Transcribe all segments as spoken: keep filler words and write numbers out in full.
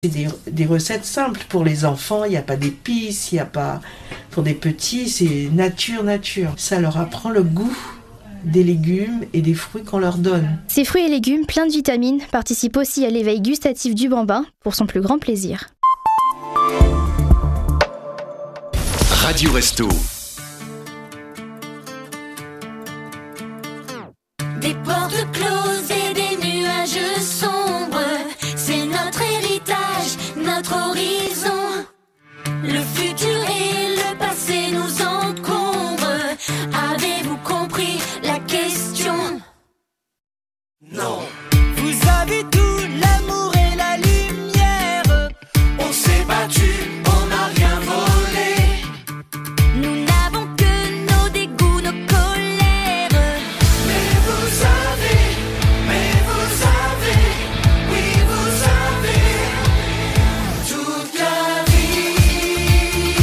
C'est des, des recettes simples pour les enfants, il n'y a pas d'épices, il n'y a pas... Pour des petits, c'est nature, nature. Ça leur apprend le goût des légumes et des fruits qu'on leur donne. Ces fruits et légumes pleins de vitamines participent aussi à l'éveil gustatif du bambin pour son plus grand plaisir. Radio Resto. Des portes closes et des nuages sombres, c'est notre héritage, notre horizon. Le futur et le passé nous encombrent. Avez-vous compris la question? Non. Vous avez tout, l'amour et la lumière. On s'est battu, on n'a rien volé. Nous n'avons que nos dégoûts, nos colères. Mais vous avez, mais vous avez, oui vous avez toute la vie.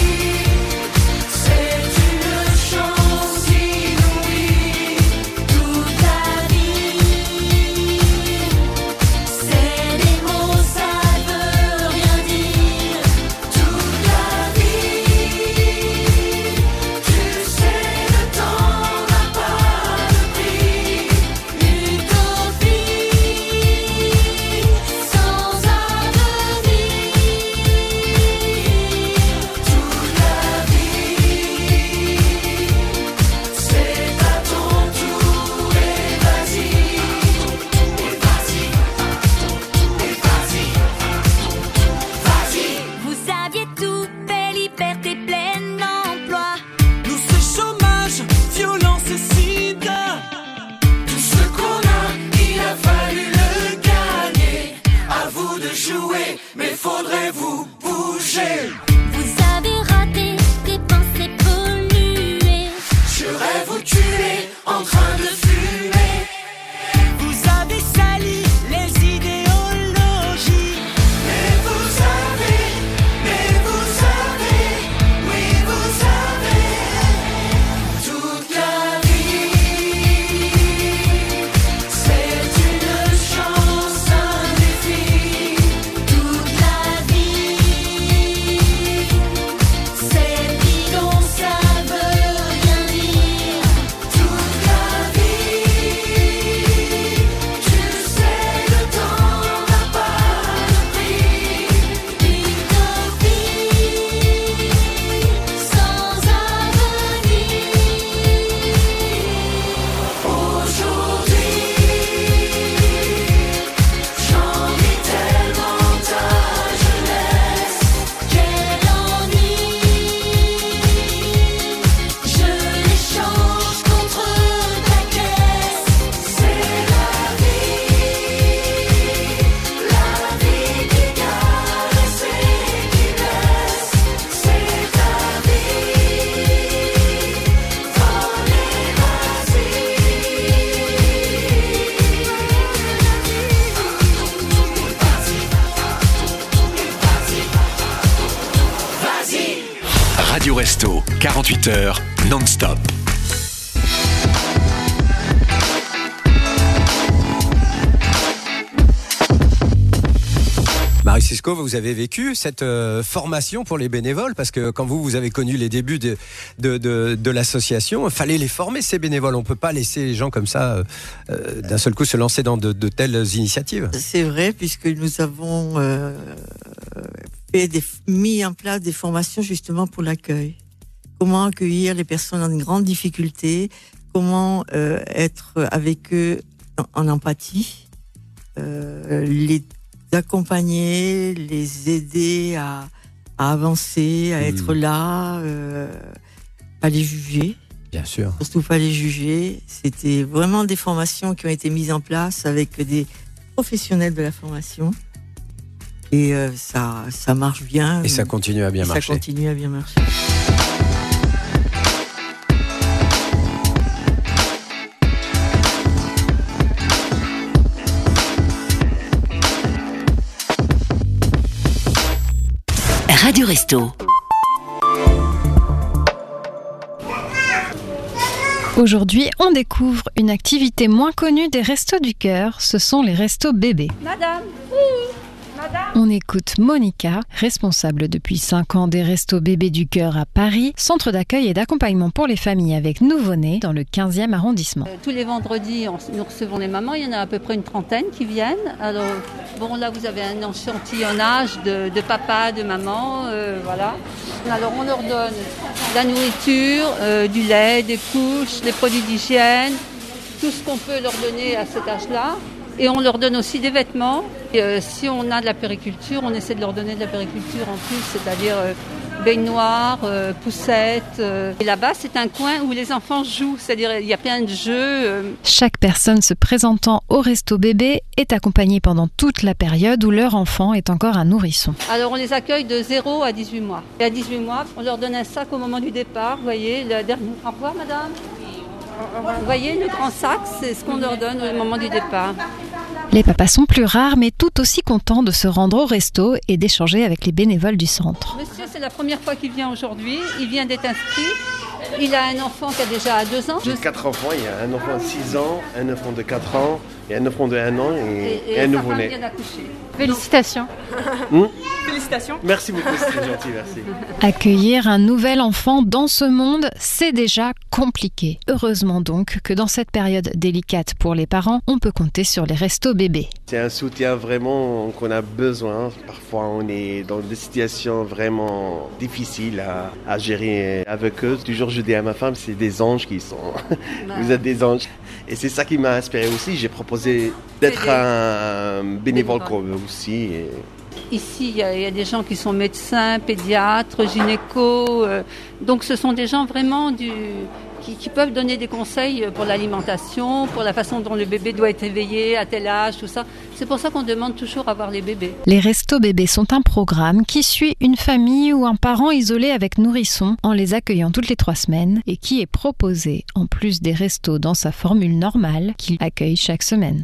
C'est une chance inouïe. Toute la vie, c'est des mots, ça veut rien dire. Toute la vie, tu sais le temps n'a pas de prix. Utopie sans avenir. Toute la vie, c'est à ton tour et vas-y, et vas-y, et vas-y, vas-y. Vous aviez tout, paix, liberté, plein emploi. Nous ce chômage, violence et sida, tout ce qu'on a, il a fallu le gagner. À vous de jouer, mais faudrait vous bouger. Vous avez raté des pensées polluées. Je rêve vous tuer en train de fumer. Vous avez sali les idéologies. Mais vous savez, mais vous savez, oui vous savez. Toute la vie, c'est une chance, un défi. Toute la vie, c'est bidon, ça veut rien dire. Toute la vie, tu sais le temps n'a pas de prix. Utopie sans avenir. Aujourd'hui, j'envie tellement ta jeunesse. Quel ennui, je l'échange contre ta caisse. C'est la vie, la vie qui caresse et qui blesse. C'est ta vie, volez, vas-y. Vas-y. Radio Resto, quarante-huit heures, non-stop. Marie Sisco, vous avez vécu cette euh, formation pour les bénévoles, parce que quand vous, vous avez connu les débuts de, de, de, de l'association, il fallait les former, ces bénévoles. On ne peut pas laisser les gens comme ça, euh, d'un seul coup, se lancer dans de, de telles initiatives. C'est vrai, puisque nous avons euh, fait des, mis en place des formations justement pour l'accueil. Comment accueillir les personnes en grande difficulté, comment euh, être avec eux en, en empathie, euh, les accompagner, les aider à, à avancer, à être Mmh. là, euh, pas les juger. Bien sûr. Surtout pas les juger. C'était vraiment des formations qui ont été mises en place avec des professionnels de la formation. Et euh, ça, ça marche bien. Et ça continue à bien Et marcher. Ça continue à bien marcher. Radio Resto. Aujourd'hui, on découvre une activité moins connue des Restos du Cœur. Ce sont les restos bébés. Madame, oui, madame. On écoute Monica, responsable depuis cinq ans des Restos Bébés du Cœur à Paris, centre d'accueil et d'accompagnement pour les familles avec nouveau-nés dans le quinzième arrondissement. Euh, tous les vendredis, on, nous recevons les mamans, il y en a à peu près une trentaine qui viennent. Alors, bon, là, vous avez un échantillonnage de, de papa, de maman, euh, voilà. Alors, on leur donne de la nourriture, euh, du lait, des couches, des produits d'hygiène, tout ce qu'on peut leur donner à cet âge-là. Et on leur donne aussi des vêtements. Et, euh, si on a de la périculture, on essaie de leur donner de la périculture en plus, c'est-à-dire euh, baignoire, euh, poussette. Euh. Et là-bas, c'est un coin où les enfants jouent, c'est-à-dire il y a plein de jeux. Euh. Chaque personne se présentant au Resto Bébé est accompagnée pendant toute la période où leur enfant est encore un nourrisson. Alors on les accueille de zéro à dix-huit mois. Et à dix-huit mois, on leur donne un sac au moment du départ. Vous voyez, la dernière... Au revoir, madame. Vous voyez, le grand sac, c'est ce qu'on leur donne au moment du départ. Les papas sont plus rares, mais tout aussi contents de se rendre au resto et d'échanger avec les bénévoles du centre. Monsieur, c'est la première fois qu'il vient aujourd'hui. Il vient d'être inscrit. Il a un enfant qui a déjà deux ans. J'ai quatre enfants. Il y a un enfant de six ans, un enfant de quatre ans, et un enfant de un an et, et, et un nouveau-né. Félicitations. Mmh. Félicitations. Merci beaucoup, c'est gentil, merci. Accueillir un nouvel enfant dans ce monde, c'est déjà compliqué. Heureusement donc que dans cette période délicate pour les parents, on peut compter sur les Restos Bébés. C'est un soutien vraiment qu'on a besoin. Parfois, on est dans des situations vraiment difficiles à, à gérer avec eux. Toujours, je dis à ma femme, c'est des anges qui sont. Vous êtes des anges. Et c'est ça qui m'a inspiré aussi. J'ai proposé d'être un bénévole comme eux aussi. Et... Ici, il y, y a des gens qui sont médecins, pédiatres, gynécos. Euh, donc, ce sont des gens vraiment du, qui, qui peuvent donner des conseils pour l'alimentation, pour la façon dont le bébé doit être éveillé, à tel âge, tout ça. C'est pour ça qu'on demande toujours à voir les bébés. Les Restos Bébés sont un programme qui suit une famille ou un parent isolé avec nourrisson en les accueillant toutes les trois semaines et qui est proposé en plus des restos dans sa formule normale qu'il accueille chaque semaine.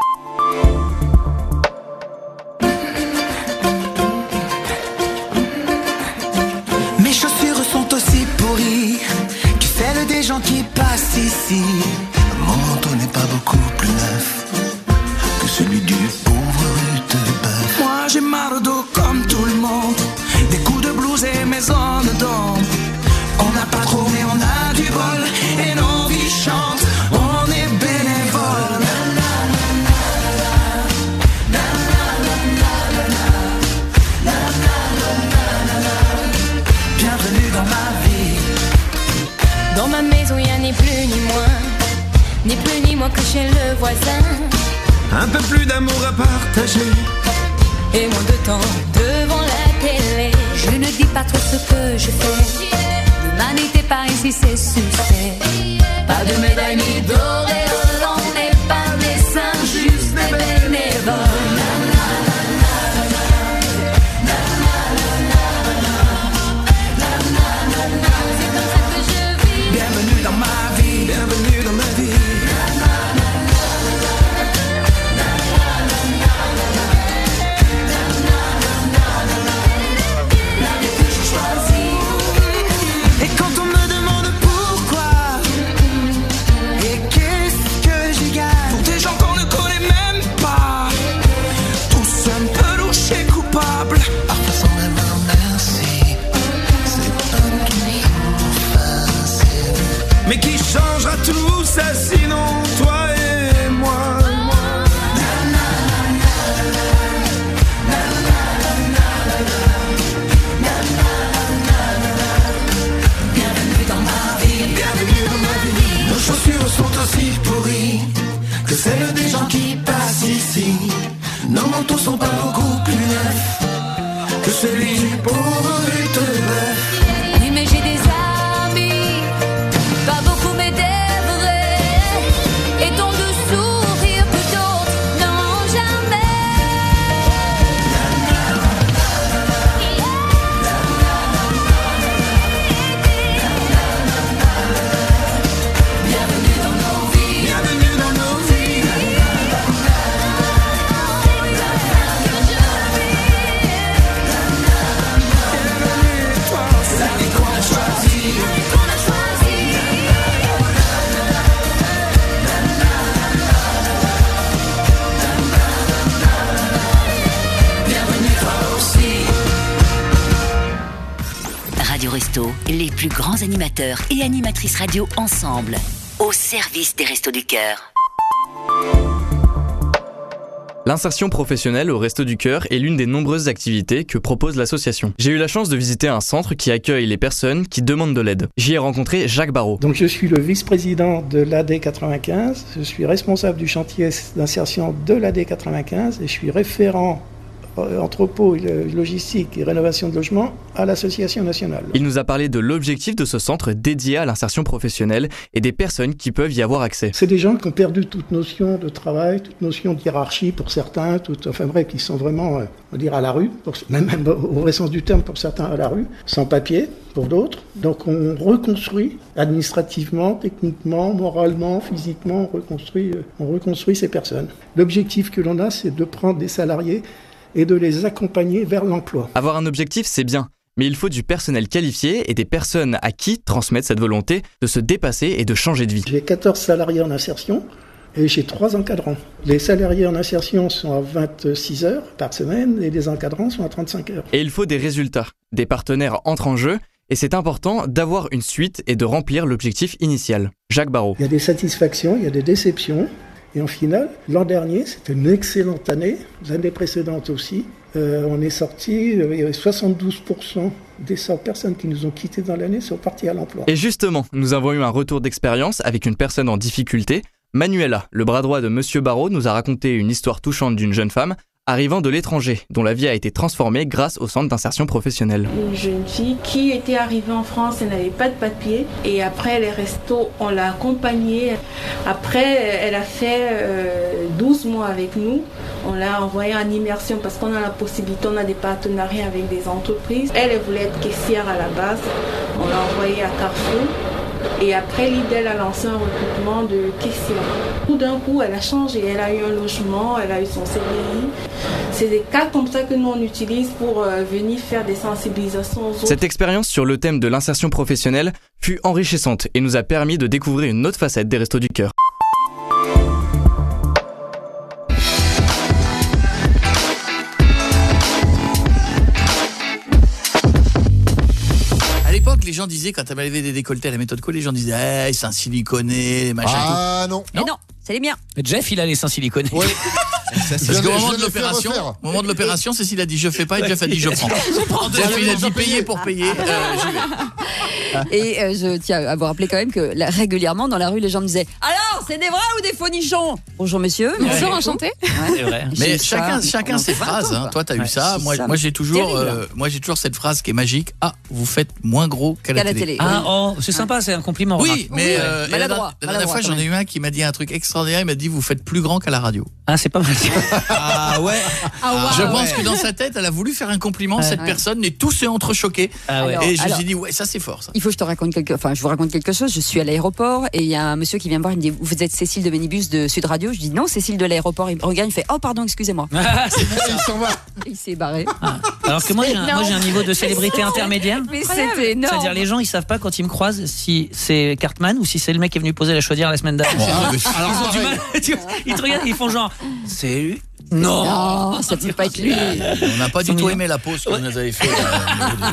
Mes chaussures sont aussi pourries que celles des gens qui passent ici. Mon manteau n'est pas beaucoup plus neuf que celui du pauvre Rutebeuf. Moi j'ai marre d'eau comme tout le monde, des coups de blues et mes zones d'ombre. On n'a pas trop mais on a du bol et nos vies chantent. On est bénévoles. Bienvenue dans ma vie. Dans ma maison, il n'y a ni plus ni moins, ni plus ni moins que chez le voisin. Un peu plus d'amour à partager et moins de temps devant la télé. Je ne dis pas trop ce que je fais. L'humanité par ici c'est suspect. Pas de médaille ni d'auréole, on n'est pas des saints, juste des bénévoles. Bienvenue dans ma vie, bienvenue dans ma vie. La vie que je choisis. Et quand on me demande pourquoi et qu'est-ce que j'y gagne pour des gens qu'on ne connaît même pas, tous un peu louches et coupables, parfois sans même un merci. C'est pas toujours facile, mais qui changera tout ça sinon toi et moi. Bienvenue dans ma vie, bienvenue dans ma vie. Nos chaussures sont aussi pourries que celles des gens qui passent ici. Nos manteaux sont pas beaucoup plus neufs que celui du pauvre Rutebeuf. Oui mais j'ai des amis, pas beaucoup mais des vrais, et dont de sourire que d'autres n'ont jamais. Bienvenue dans nos vies, bienvenue dans nos vies. Radio Resto, les plus grands animateurs et animatrices radio ensemble, au service des Restos du Cœur. L'insertion professionnelle au Resto du Cœur est l'une des nombreuses activités que propose l'association. J'ai eu la chance de visiter un centre qui accueille les personnes qui demandent de l'aide. J'y ai rencontré Jacques Barrault. Donc je suis le vice-président de l'A D quatre-vingt-quinze, je suis responsable du chantier d'insertion de l'A D quatre-vingt-quinze et je suis référent entrepôt, logistique et rénovation de logements à l'association nationale. Il nous a parlé de l'objectif de ce centre dédié à l'insertion professionnelle et des personnes qui peuvent y avoir accès. C'est des gens qui ont perdu toute notion de travail, toute notion de hiérarchie pour certains, tout, enfin bref, qui sont vraiment, on va dire, à la rue, pour, même, même au vrai sens du terme pour certains à la rue, sans papier pour d'autres. Donc on reconstruit administrativement, techniquement, moralement, physiquement, on reconstruit, on reconstruit ces personnes. L'objectif que l'on a, c'est de prendre des salariés et de les accompagner vers l'emploi. Avoir un objectif, c'est bien, mais il faut du personnel qualifié et des personnes à qui transmettre cette volonté de se dépasser et de changer de vie. J'ai quatorze salariés en insertion et j'ai trois encadrants. Les salariés en insertion sont à vingt-six heures par semaine et les encadrants sont à trente-cinq heures. Et il faut des résultats. Des partenaires entrent en jeu et c'est important d'avoir une suite et de remplir l'objectif initial. Jacques Barrault. Il y a des satisfactions, il y a des déceptions. Et en finale, l'an dernier, c'était une excellente année, l'année précédente aussi. Euh, on est sorti, il y avait soixante-douze pour cent des cent personnes qui nous ont quittés dans l'année sont parties à l'emploi. Et justement, nous avons eu un retour d'expérience avec une personne en difficulté. Manuela, le bras droit de Monsieur Barrault, nous a raconté une histoire touchante d'une jeune femme arrivant de l'étranger, dont la vie a été transformée grâce au centre d'insertion professionnelle. Une jeune fille qui était arrivée en France, elle n'avait pas de papier. Et après les restos, on l'a accompagnée. Après, elle a fait euh, douze mois avec nous. On l'a envoyée en immersion parce qu'on a la possibilité, on a des partenariats avec des entreprises. Elle, elle voulait être caissière à la base. On l'a envoyée à Carrefour. Et après, l'I D E L a lancé un recrutement de caissière. Tout d'un coup, elle a changé. Elle a eu un logement, elle a eu son C D I. C'est des cas comme ça que nous, on utilise pour euh, venir faire des sensibilisations aux autres. Cette expérience sur le thème de l'insertion professionnelle fut enrichissante et nous a permis de découvrir une autre facette des Restos du Cœur. Les gens disaient, quand elle avait des décolletés à la méthode Co, les gens disaient hey, c'est un siliconé, machin. Ah tout. non. non. non, c'est les miens. Mais Jeff, il a les seins siliconés. Oui. Parce qu'au moment de l'opération, au moment de l'opération, Cécile a dit je fais pas et Jeff a dit je prends. Jeff, il a dit payer pour payer. Euh, j'y vais. Et euh, je tiens à vous rappeler quand même que là, régulièrement dans la rue, les gens me disaient alors, c'est des vrais ou des faux nichons? Bonjour monsieur. Bonjour, enchanté. Ouais. C'est vrai. Mais chacun, ça, chacun ses phrases. Hein. Toi, t'as eu ouais, ça. Moi, ça. moi, j'ai toujours, euh, moi, j'ai toujours cette phrase qui est magique. Ah, vous faites moins gros qu'à la, la télé. télé. Ah, oh, c'est sympa, c'est un compliment. Oui, remarque. mais euh, oui, maladroit, la, la dernière fois, j'en ai eu un qui m'a dit un truc extraordinaire. Il m'a dit vous faites plus grand qu'à la radio. Ah, c'est pas mal. Ah ouais. Ah, wow, je pense ouais. que dans sa tête, elle a voulu faire un compliment à cette ouais. personne, et tous s'est entrechoqué. Ah ouais. Et je me suis dit ouais, ça c'est fort. Ça. Il faut que je te raconte quelque, enfin, je vous raconte quelque chose. Je suis à l'aéroport et il y a un monsieur qui vient me voir. Il me dit vous êtes Cécile de Minibus de Sud Radio. Je dis non, Cécile de l'aéroport. Il me regarde, il fait oh pardon, excusez-moi. C'est bon, il s'en va. Il s'est barré. Ah. Alors que moi, j'ai un, moi, j'ai un niveau de célébrité intermédiaire. Mais c'était énorme. C'est-à-dire les gens, ils savent pas quand ils me croisent si c'est Cartman ou si c'est le mec qui est venu poser la chaudière la semaine dernière. Oh, alors ils ont du mal. Ils te regardent, ils font genre c'est lui. Non, non, ça peut pas être lui. On n'a pas du tout aimé la pause que vous nous avez fait. Là,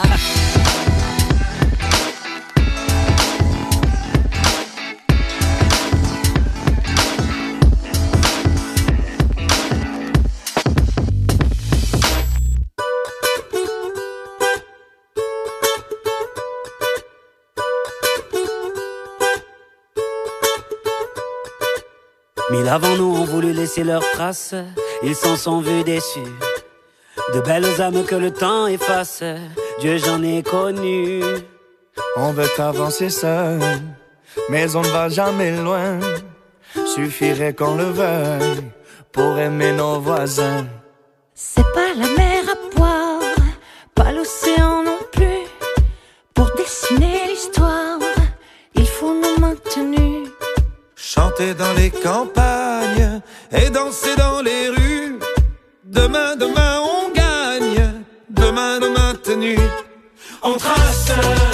Mille avant nous ont voulu laisser leurs traces, ils s'en sont vus déçus. De belles âmes que le temps efface, Dieu j'en ai connu. On veut avancer seul, mais on ne va jamais loin. Suffirait qu'on le veuille pour aimer nos voisins. C'est pas la mer à boire, pas l'océan non plus. Pour dessiner l'histoire, il faut nos mains tenues. Chanter dans les campagnes et danser dans les rues. Demain, demain, on gagne. Demain, demain, tenue. On trace.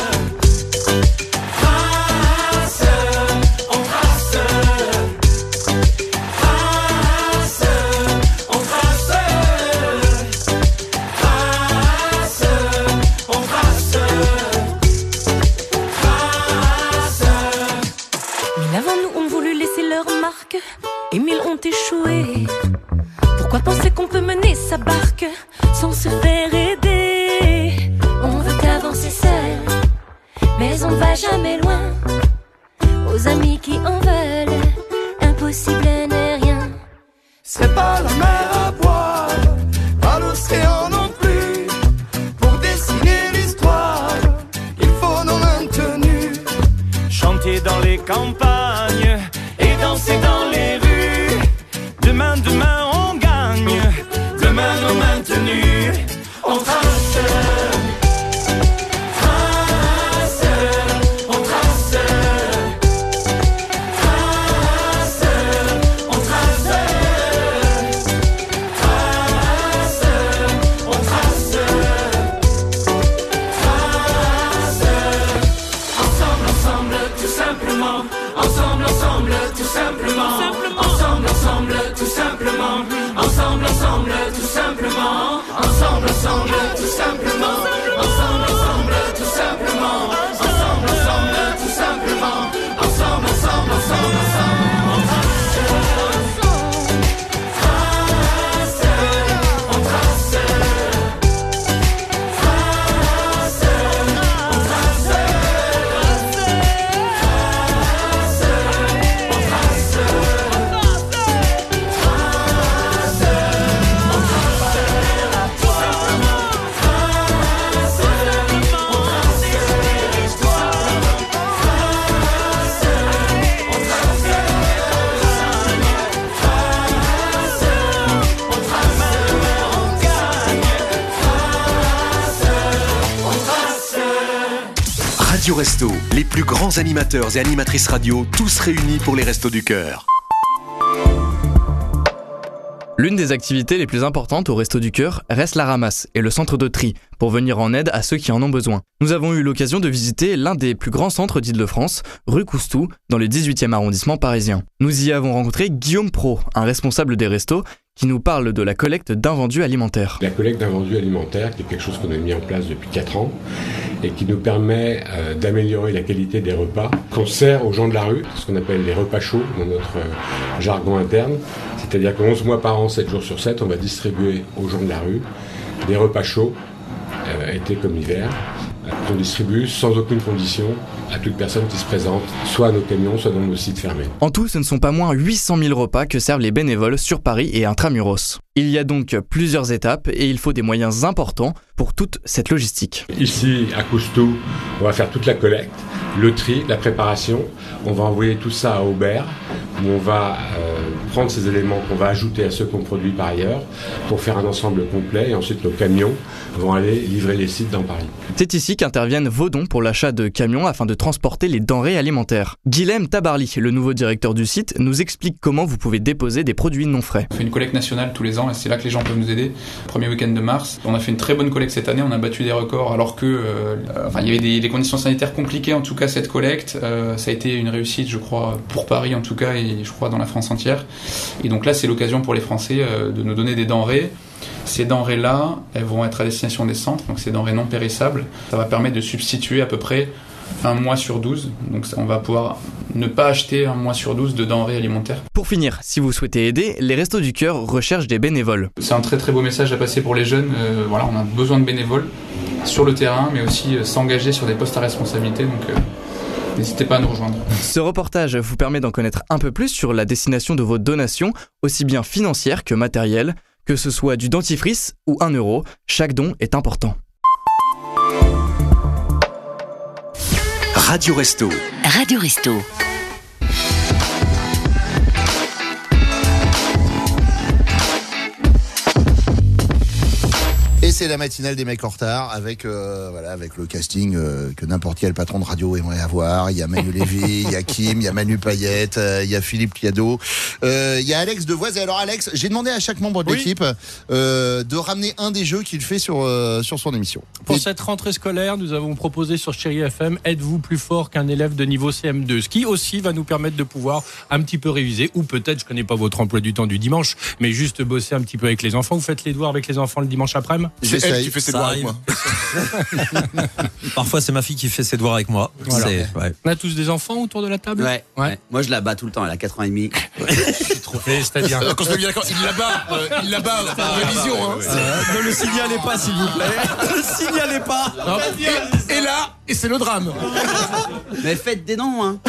Trace. On trace. Trace. On trace. Trace. On trace. se faire aider. On veut avancer seul, mais on va jamais loin. Aux amis qui en veulent, impossible n'est rien. C'est pas la mer à boire, pas l'océan non plus. Pour dessiner l'histoire, il faut nos mains tenues. Chanter dans les campagnes et danser dans les rues. Demain, demain on gagne, demain nos mains tenues. On trace. Ensemble, ensemble, tout simplement. Ensemble, ensemble, tout simplement. Ensemble, ensemble, tout simplement. Ensemble, ensemble, tout simplement. Ensemble, ensemble, ensemble, ensemble. On trace, on trace, on trace, on trace, on trace. Radio Resto, les plus grands animateurs et animatrices radio, tous réunis pour les Restos du Cœur. L'une des activités les plus importantes au Resto du Cœur reste la ramasse et le centre de tri, pour venir en aide à ceux qui en ont besoin. Nous avons eu l'occasion de visiter l'un des plus grands centres d'Île-de-France, rue Coustou, dans le dix-huitième arrondissement parisien. Nous y avons rencontré Guillaume Pro, un responsable des restos, qui nous parle de la collecte d'invendus alimentaires. La collecte d'invendus alimentaires, qui est quelque chose qu'on a mis en place depuis quatre ans et qui nous permet euh, d'améliorer la qualité des repas qu'on sert aux gens de la rue, ce qu'on appelle les repas chauds dans notre euh, jargon interne. C'est-à-dire que onze mois par an, sept jours sur sept, on va distribuer aux gens de la rue des repas chauds, euh, été comme hiver, qu'on distribue sans aucune condition à toute personne qui se présente, soit à nos camions, soit dans nos sites fermés. En tout, ce ne sont pas moins huit cent mille repas que servent les bénévoles sur Paris et intramuros. Il y a donc plusieurs étapes et il faut des moyens importants pour toute cette logistique. Ici, à Coustou, on va faire toute la collecte, le tri, la préparation. On va envoyer tout ça à Aubert, où on va euh, prendre ces éléments qu'on va ajouter à ceux qu'on produit par ailleurs pour faire un ensemble complet. Et ensuite, nos camions vont aller livrer les sites dans Paris. C'est ici qu'interviennent vos dons pour l'achat de camions afin de transporter les denrées alimentaires. Guilhem Tabarly, le nouveau directeur du site, nous explique comment vous pouvez déposer des produits non frais. On fait une collecte nationale tous les ans et c'est là que les gens peuvent nous aider. Premier week-end de mars, on a fait une très bonne collecte cette année, on a battu des records alors que euh, enfin, il y avait des, des conditions sanitaires compliquées en tout cas cette collecte. Euh, ça a été une réussite je crois pour Paris en tout cas et je crois dans la France entière. Et donc là c'est l'occasion pour les Français euh, de nous donner des denrées. Ces denrées-là, elles vont être à destination des centres, donc ces denrées non périssables. Ça va permettre de substituer à peu près un mois sur douze. Donc on va pouvoir ne pas acheter un mois sur douze de denrées alimentaires. Pour finir, si vous souhaitez aider, les Restos du Cœur recherchent des bénévoles. C'est un très très beau message à passer pour les jeunes. Euh, voilà, on a besoin de bénévoles sur le terrain, mais aussi euh, s'engager sur des postes à responsabilité. Donc euh, n'hésitez pas à nous rejoindre. Ce reportage vous permet d'en connaître un peu plus sur la destination de vos donations, aussi bien financières que matérielles. Que ce soit du dentifrice ou un euro, chaque don est important. Radio Resto. Radio Resto. Et c'est la matinale des mecs en retard avec, euh, voilà, avec le casting euh, que n'importe quel patron de radio aimerait avoir. Il y a Manu Lévy, il y a Kim, il y a Manu Payette, euh, il y a Philippe Liado, euh, il y a Alex Devoise. Et alors Alex, j'ai demandé à chaque membre de oui. l'équipe euh, de ramener un des jeux qu'il fait sur, euh, sur son émission. Pour Et... cette rentrée scolaire, nous avons proposé sur Chérie F M, êtes-vous plus fort qu'un élève de niveau C M deux? Ce qui aussi va nous permettre de pouvoir un petit peu réviser, ou peut-être, je connais pas votre emploi du temps du dimanche, mais juste bosser un petit peu avec les enfants. Vous faites les devoirs avec les enfants le dimanche après-midi? c'est elle J'essaye. qui fait ses Ça devoirs avec arrive. moi. Parfois, c'est ma fille qui fait ses devoirs avec moi. Voilà. C'est- ouais. On a tous des enfants autour de la table. Ouais, ouais. Moi, je la bats tout le temps. Elle a quatre ans et demi. C'est-à-dire. Euh, Quand je me dis d'accord, il la bat, euh, il la bat en révision. Hein. Euh, ne le signalez pas, s'il vous plaît. Ne le signalez pas. Et, et là, et c'est le drame. Mais faites des noms, hein.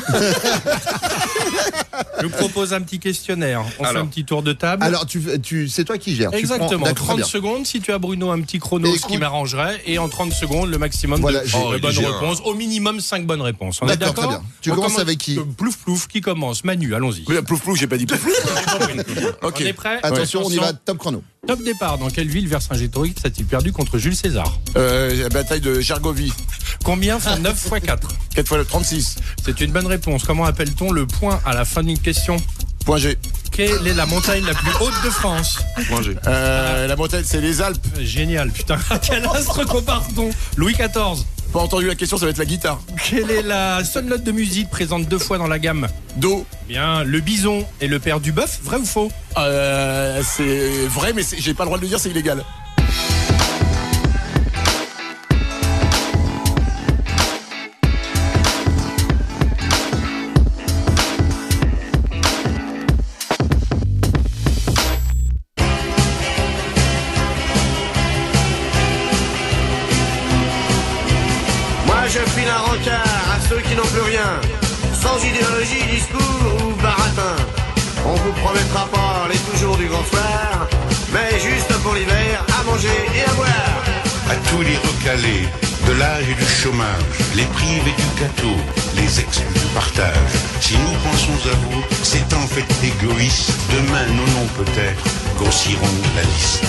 Je vous propose un petit questionnaire. On Alors. fait un petit tour de table. Alors, tu, tu, c'est toi qui gères. Tu prends- Exactement. d'accord, très trente bien. secondes. Si tu as Bruno un petit chrono, Et ce écoute- qui m'arrangerait. Et en trente secondes, le maximum Voilà, de, j'ai- de Oh, il est bonnes génial. réponses. Au minimum cinq bonnes réponses. On est D'accord, d'accord très bien. Tu On commences commence- avec qui euh, Plouf plouf. Qui commence Manu, allons-y. Oui, plouf plouf, j'ai pas dit plouf plouf. On est prêt Attention, on y va, top chrono. Top départ. Dans quelle ville Vercingétorix a-t-il perdu contre Jules César Euh, la bataille de Gergovie. Combien font neuf fois quatre quatre fois trente-six. C'est une bonne réponse. Comment appelle-t-on le point à la fin d'une question Point G. Quelle est la montagne la plus haute de France Point G. Euh, la montagne, c'est les Alpes. Génial, putain. À quel astre compare-t-on Louis quatorze. Pas entendu la question, ça va être la guitare. Quelle est la seule note de musique présente deux fois dans la gamme Do. Bien, le bison est le père du bœuf, vrai ou faux Euh, c'est vrai, mais c'est- j'ai pas le droit de le dire, c'est illégal. Moi je file un rencard à ceux qui n'ont plus rien, sans idéologie, discours ou baratin. On vous promettra pas les toujours du grand soir, mais juste pour l'hiver, à manger et à boire. À tous les recalés, de l'âge et du chômage, les privés du gâteau, les exclus du partage. Si nous pensons à vous, c'est en fait égoïste. Demain, nos noms peut-être grossiront la liste.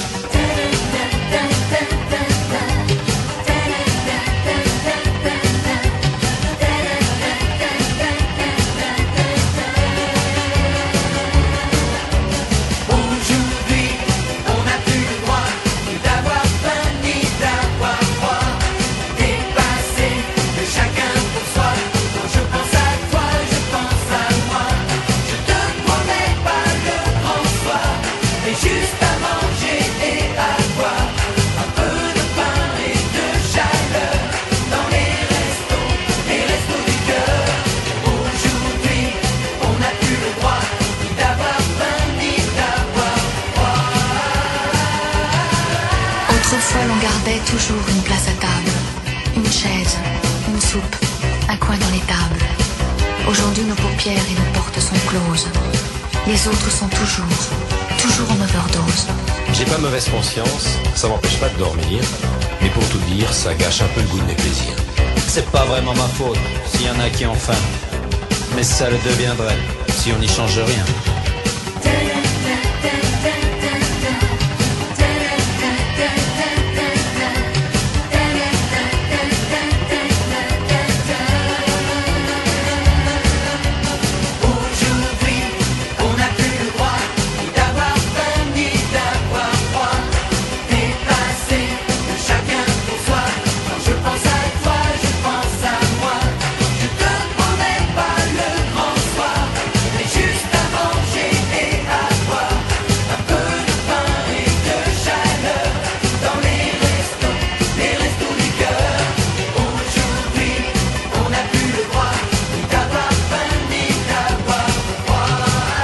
Aujourd'hui, on n'a plus le droit ni d'avoir faim ni d'avoir froid. Dépassé de chacun pour soi. Quand je pense à toi, je pense à moi. Je te promets pas le grand soir, mais juste à manger et à boire. Un peu de pain et de chaleur dans les restos, les restos du cœur. Aujourd'hui, on n'a plus le droit ni d'avoir faim ni d'avoir froid. Autrefois, l'on gardait toujours une place à table, une chaise, une soupe, un coin dans les tables. Aujourd'hui, nos paupières et nos portes sont closes. Les autres sont toujours, toujours en overdose. J'ai pas mauvaise conscience, ça m'empêche pas de dormir, mais pour tout dire, ça gâche un peu le goût de mes plaisirs. C'est pas vraiment ma faute s'il y en a qui ont faim, mais ça le deviendrait si on n'y change rien. Aujourd'hui, on n'a plus le droit ni d'avoir faim ni d'avoir froid. Dépassé de chacun pour soi. Quand je pense à toi, je pense à moi. Je te promets pas le grand soir, mais juste à manger et à boire. Un peu de pain et de chaleur dans les restos, les restos du cœur. Aujourd'hui, on n'a plus le droit ni d'avoir faim ni d'avoir froid.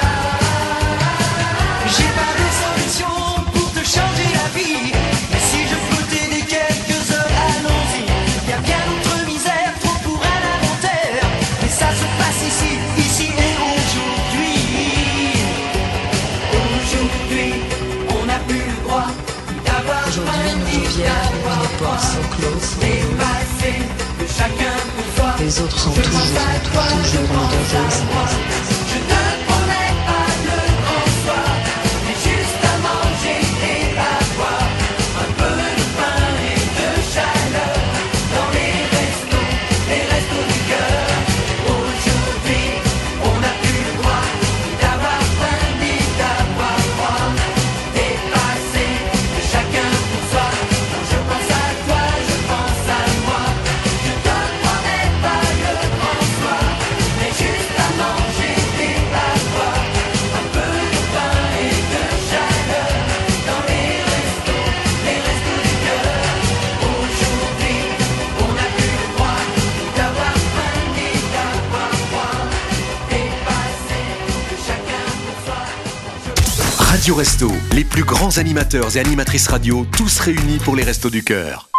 J'ai pas de solution pour te changer la vie, mais si je peux t'aider quelques heures, allons-y. Y a bien d'autres misères, trop pour un inventaire, mais ça se passe ici, ici et aujourd'hui. Aujourd'hui, on n'a plus le droit d'avoir Aujourd'hui, nos paupières et nos portes sont closes. dépassé de chacun pour soi. Les autres sont toujours, toujours en overdose. Je te promets pas le grand soir, mais juste à manger et à boire. Un peu de pain et de chaleur dans les restos, les restos du cœur. Aujourd'hui, on n'a plus le droit ni d'avoir faim ni d'avoir froid. Dépassé de chacun pour soi. Quand je pense à toi, je pense à moi. Je te promets pas le grand soir, mais juste à manger Radio Resto, les plus grands animateurs et animatrices radio, tous réunis pour les Restos du Cœur.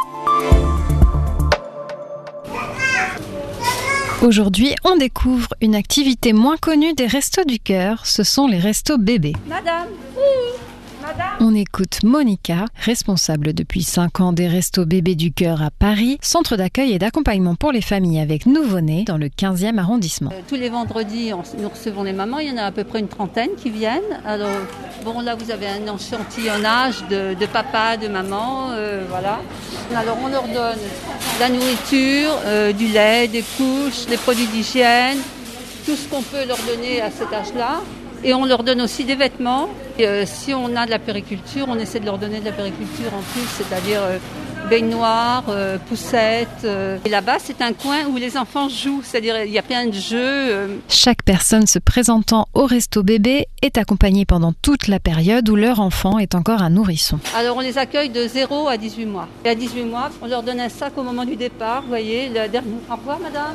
Aujourd'hui, on découvre une activité moins connue des Restos du Cœur, ce sont les Restos bébés. Madame, On écoute Monica, responsable depuis cinq ans des Restos bébés du Cœur à Paris, centre d'accueil et d'accompagnement pour les familles avec nouveau-nés dans le quinzième arrondissement. Euh, tous les vendredis, on, nous recevons les mamans, il y en a à peu près une trentaine qui viennent. Alors, bon, là, vous avez un échantillonnage de, de papa, de maman, euh, voilà. Alors, on leur donne de la nourriture, euh, du lait, des couches, des produits d'hygiène, tout ce qu'on peut leur donner à cet âge-là. Et on leur donne aussi des vêtements. Et, euh, si on a de la périculture, on essaie de leur donner de la périculture en plus, c'est-à-dire euh, baignoire, euh, poussette. Euh. Et là-bas, c'est un coin où les enfants jouent, c'est-à-dire il y a plein de jeux. Euh. Chaque personne se présentant au Resto bébé est accompagnée pendant toute la période où leur enfant est encore un nourrisson. Alors on les accueille de zéro à dix-huit mois. Et à dix-huit mois, on leur donne un sac au moment du départ. Vous voyez, le dernier. Au revoir, madame.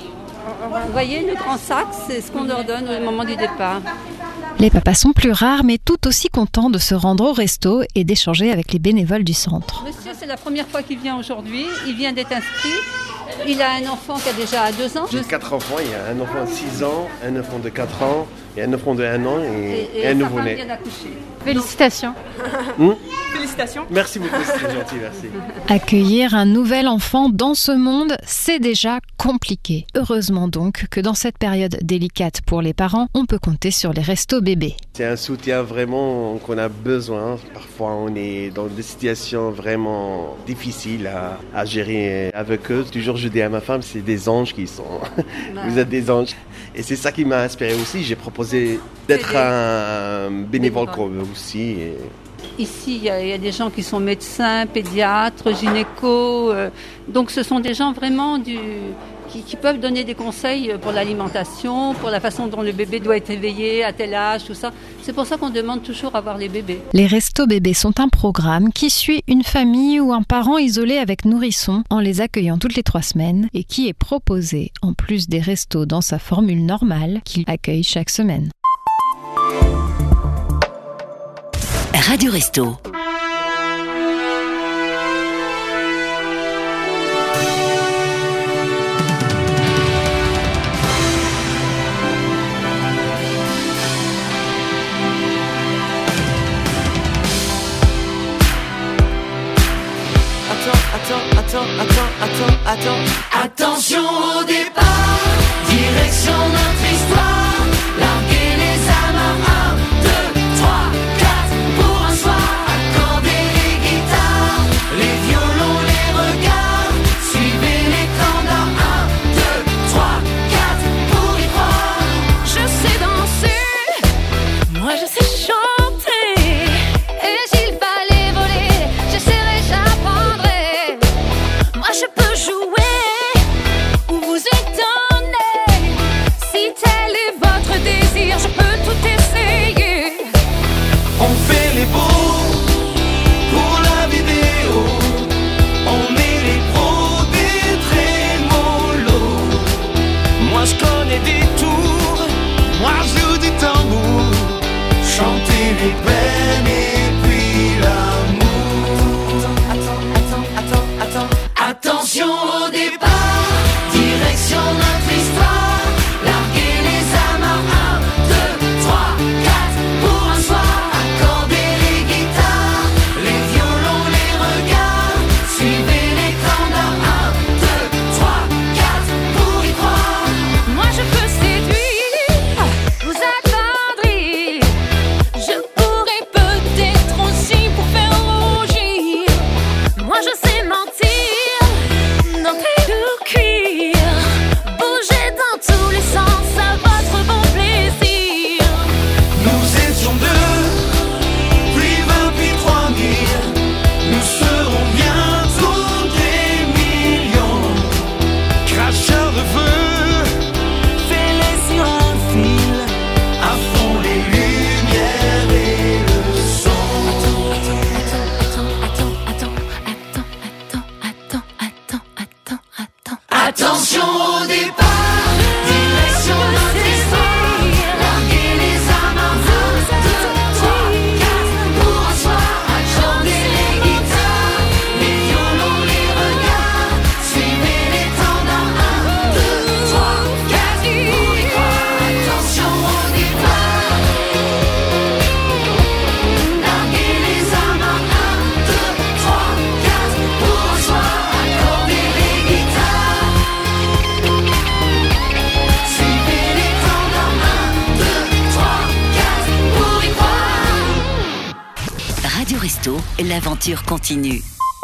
Vous voyez, le grand sac, c'est ce qu'on leur donne au moment du départ. Les papas sont plus rares, mais tout aussi contents de se rendre au resto et d'échanger avec les bénévoles du centre. Monsieur, c'est la première fois qu'il vient aujourd'hui. Il vient d'être inscrit. Il a un enfant qui a déjà deux ans. J'ai quatre enfants. Il y a un enfant de six ans, un enfant de quatre ans, et un enfant de un an et, et, et un sa nouveau-né. femme vient d'accoucher. Félicitations. Hmm Félicitations. Merci beaucoup, c'est très gentil, merci. Accueillir un nouvel enfant dans ce monde, c'est déjà compliqué. Heureusement donc que dans cette période délicate pour les parents, on peut compter sur les Restos bébés. C'est un soutien vraiment qu'on a besoin. Parfois, on est dans des situations vraiment difficiles à, à gérer avec eux. Toujours, je dis à ma femme, c'est des anges qui sont. Vous êtes des anges. Et c'est ça qui m'a inspiré aussi. J'ai proposé d'être un bénévole comme eux aussi. Et... Ici, il y, a, il y a des gens qui sont médecins, pédiatres, gynécos. Euh, donc, ce sont des gens vraiment du, qui, qui peuvent donner des conseils pour l'alimentation, pour la façon dont le bébé doit être éveillé, à tel âge, tout ça. C'est pour ça qu'on demande toujours à voir les bébés. Les Restos bébés sont un programme qui suit une famille ou un parent isolé avec nourrisson en les accueillant toutes les trois semaines et qui est proposé en plus des restos dans sa formule normale qu'il accueille chaque semaine. Radio Resto. Attends, attends, attends, attends. Attention au départ, direction notre histoire. Larguer les amarres, un, deux, trois, quatre. Pour un soir, accorder les guitares, les violons, les regards. Suivez l'étang d'un, un, deux, trois, quatre. Pour y croire, je sais danser, moi je sais chanter. Et s'il fallait voler, j'essaierai, j'apprendrai. Moi je peux jouer ou vous étonner. Si tel est votre désir, je peux tout essayer. on fait les beaux pour la vidéo. On est les pros des trémolos. Moi je connais des tours, moi je joue du tambour. Chanter les peines et puis l'amour. Attends, attends, attends, attends. Attention au départ, direction notre histoire. Larguer les amarres, un, deux, trois, quatre. Pour un soir, accorder les guitares, les violons, les regards. Suivez l'écran d'un, un, deux, trois, quatre. Pour y croire, Moi je peux séduire, vous attendrir. Je pourrais peut-être aussi pour faire rougir. Moi je sais mentir, d'entrée de cuir. Bouger dans tous les sens à votre bon plaisir. nous étions deux, puis vingt, puis trois mille. Nous serons bientôt des millions. Cracheurs de feu, fais-les sur un fil. À fond les lumières et le son. Attention au départ, direction notre histoire. Larguer les amarres, un, deux, trois, l'aventure continue.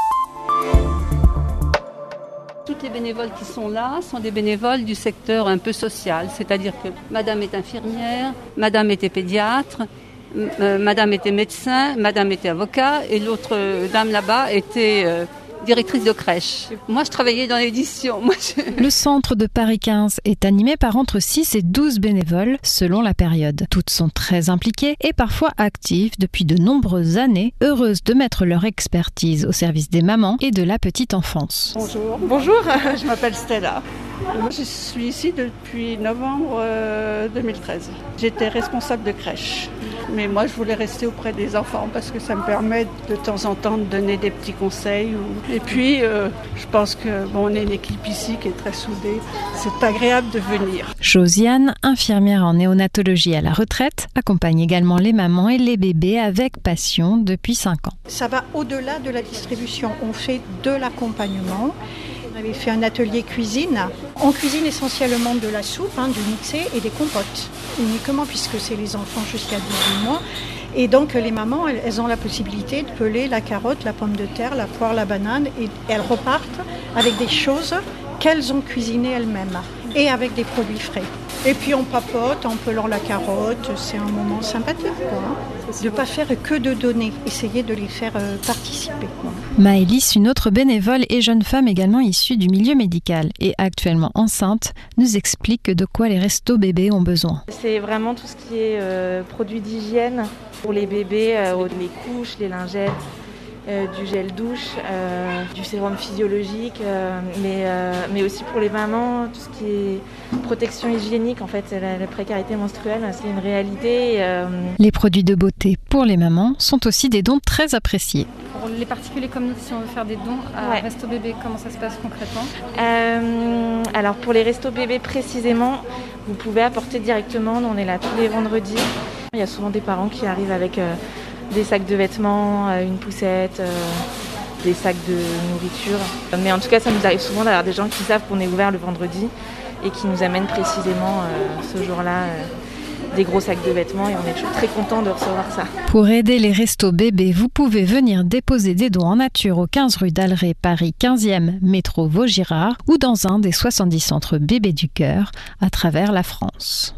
Toutes les bénévoles qui sont là sont des bénévoles du secteur un peu social, c'est-à-dire que madame est infirmière, madame était pédiatre, euh, madame était médecin, madame était avocat et l'autre euh, dame là-bas était euh, directrice de crèche. Moi, je travaillais dans l'édition. Moi, je... Le centre de Paris quinze est animé par entre six et douze bénévoles selon la période. Toutes sont très impliquées et parfois actives depuis de nombreuses années, heureuses de mettre leur expertise au service des mamans et de la petite enfance. Bonjour. Bonjour, je m'appelle Stella. Je suis ici depuis novembre deux mille treize. J'étais responsable de crèche. Mais moi, je voulais rester auprès des enfants parce que ça me permet de temps en temps de donner des petits conseils. Et puis, euh, je pense que bon, on est une équipe ici qui est très soudée. C'est agréable de venir. Josiane, infirmière en néonatologie à la retraite, accompagne également les mamans et les bébés avec passion depuis cinq ans. Ça va au-delà de la distribution. On fait de l'accompagnement. On avait fait un atelier cuisine. On cuisine essentiellement de la soupe, hein, du mixé et des compotes. Uniquement puisque c'est les enfants jusqu'à dix-huit mois. Et donc les mamans, elles, elles ont la possibilité de peler la carotte, la pomme de terre, la poire, la banane. Et elles repartent avec des choses qu'elles ont cuisinées elles-mêmes. Et avec des produits frais. Et puis on papote en pelant la carotte. C'est un moment sympathique, quoi, hein. De ne pas faire que de donner, essayer de les faire euh, participer. Quoi. Maëlys, une autre bénévole et jeune femme également issue du milieu médical et actuellement enceinte, nous explique de quoi les restos bébés ont besoin. C'est vraiment tout ce qui est euh, produits d'hygiène pour les bébés, euh, les couches, les lingettes, euh, du gel douche, euh, du sérum physiologique, euh, mais, euh, mais aussi pour les mamans, tout ce qui est protection hygiénique. En fait, la, la précarité menstruelle, c'est une réalité. Euh... Les produits de beauté pour les mamans sont aussi des dons très appréciés. Pour les particuliers comme nous, si on veut faire des dons à ouais. Resto Bébé, comment ça se passe concrètement ? euh, Alors pour les Resto Bébé précisément, vous pouvez apporter directement. On est là tous les vendredis. Il y a souvent des parents qui arrivent avec euh, des sacs de vêtements, euh, une poussette, euh, des sacs de nourriture. Mais en tout cas, ça nous arrive souvent d'avoir des gens qui savent qu'on est ouvert le vendredi et qui nous amènent précisément euh, ce jour-là euh, des gros sacs de vêtements et on est toujours très contents de recevoir ça. Pour aider les restos bébés, vous pouvez venir déposer des dons en nature au quinze rue d'Alray, Paris quinzième, métro Vaugirard ou dans un des soixante-dix centres bébés du cœur à travers la France.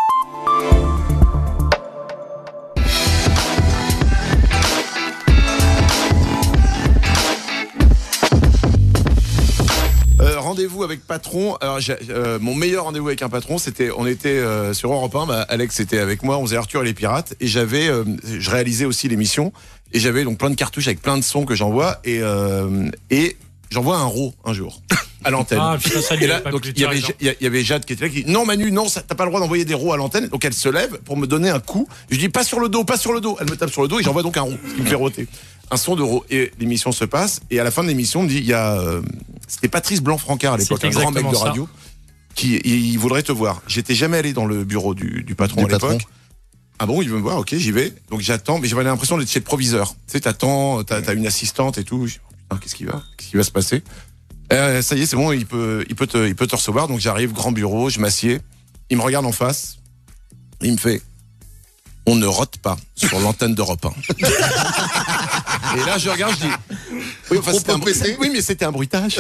Euh, rendez-vous avec patron. Alors, j'ai, euh, mon meilleur rendez-vous avec un patron, c'était, on était euh, sur Europe un. Bah, Alex était avec moi, on faisait Arthur et les pirates, et j'avais, euh, je réalisais aussi l'émission, et j'avais donc plein de cartouches avec plein de sons que j'envoie, et euh, et j'envoie un raw un jour à l'antenne. Ah, putain, ça et là, donc il y avait, il y avait Jade qui était là, qui dit non Manu, non, ça, t'as pas le droit d'envoyer des raws à l'antenne. Donc elle se lève pour me donner un coup. Je dis pas sur le dos, pas sur le dos. Elle me tape sur le dos et j'envoie donc un raw, ce qui me fait roter. Un son de raw. Et l'émission se passe, et à la fin de l'émission, on me dit il y a euh, c'était Patrice Blanc-Francard à l'époque, un grand mec de radio, ça. qui il, il voudrait te voir. J'étais jamais allé dans le bureau du, du patron du à l'époque. Patron. Ah bon, il veut me voir, ok, j'y vais. Donc j'attends, mais j'avais l'impression d'être chez le proviseur. Tu sais, t'attends, t'as, t'as une assistante et tout. Je dis, putain, qu'est-ce qui va, qu'est-ce qui va se passer? euh, Ça y est, c'est bon, il peut, il peut te, il peut te recevoir. Donc j'arrive, grand bureau, je m'assieds. Il me regarde en face. Il me fait, on ne rote pas sur l'antenne d'Europe un. Et là, je regarde, je dis, oui, enfin, c'était un bruitage. Oui, mais c'était un bruitage.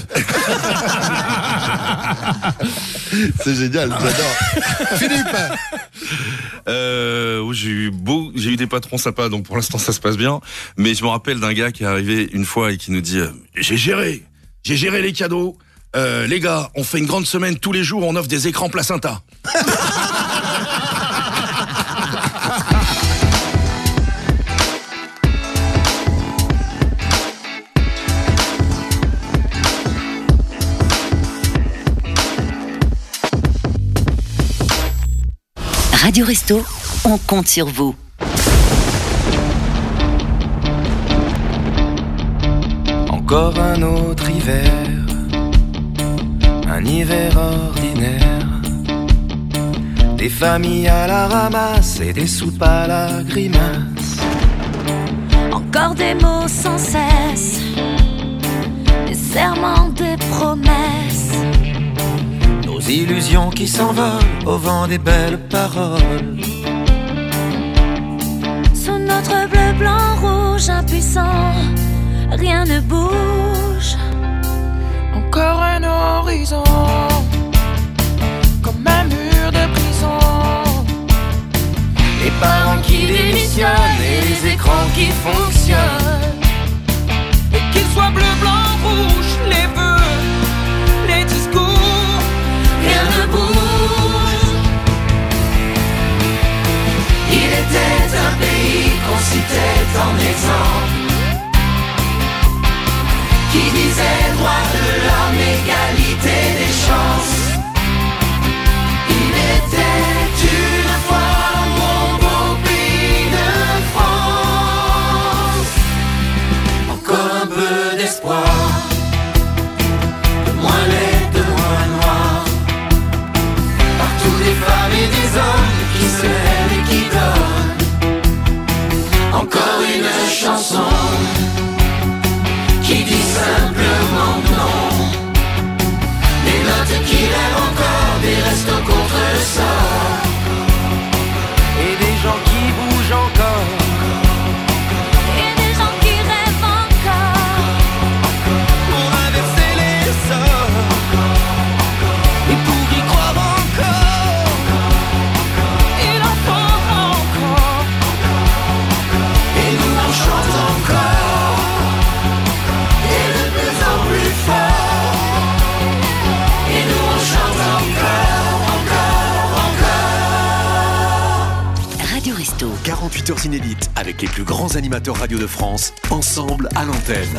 C'est génial, j'adore. Philippe. Euh, j'ai eu beau, j'ai eu des patrons sympas, donc pour l'instant ça se passe bien. Mais je me rappelle d'un gars qui est arrivé une fois et qui nous dit, euh, j'ai géré, j'ai géré les cadeaux. Euh, les gars, on fait une grande semaine tous les jours, on offre des écrans placenta. Radio Resto, on compte sur vous. Encore un autre hiver, un hiver ordinaire. Des familles à la ramasse et des soupes à la grimace. Encore des mots sans cesse, des serments, des promesses. Nos illusions qui s'envolent au vent des belles paroles. Sous nos notre bleu, blanc, rouge, impuissant, rien ne bouge. Encore un horizon, comme un mur de prison. Les parents qui démissionnent et les écrans qui fonctionnent. Et qu'il soit bleu, blanc, rouge, les vœux, les discours, rien ne bouge. Il était un pays qu'on citait en exemple, qui disait droit de l'homme, égalité des chances. Il était une fois mon beau pays de France. Encore un peu d'espoir, de moins laid, de moins noir. Partout des femmes et des hommes qui se lèvent et qui donnent. Encore une chanson qui dit simplement non. Des notes qui rêvent encore, des restos contre le sort. et des gens qui bougent encore. Et des gens qui rêvent encore. Pour inverser les sorts et pour y croire encore. Il en faut encore. Et nous on chante encore. Et de plus en plus fort. Et nous on chante encore, encore, encore. Radio Resto. quarante-huit heures inédites avec les plus grands animateurs radio de France, ensemble à l'antenne.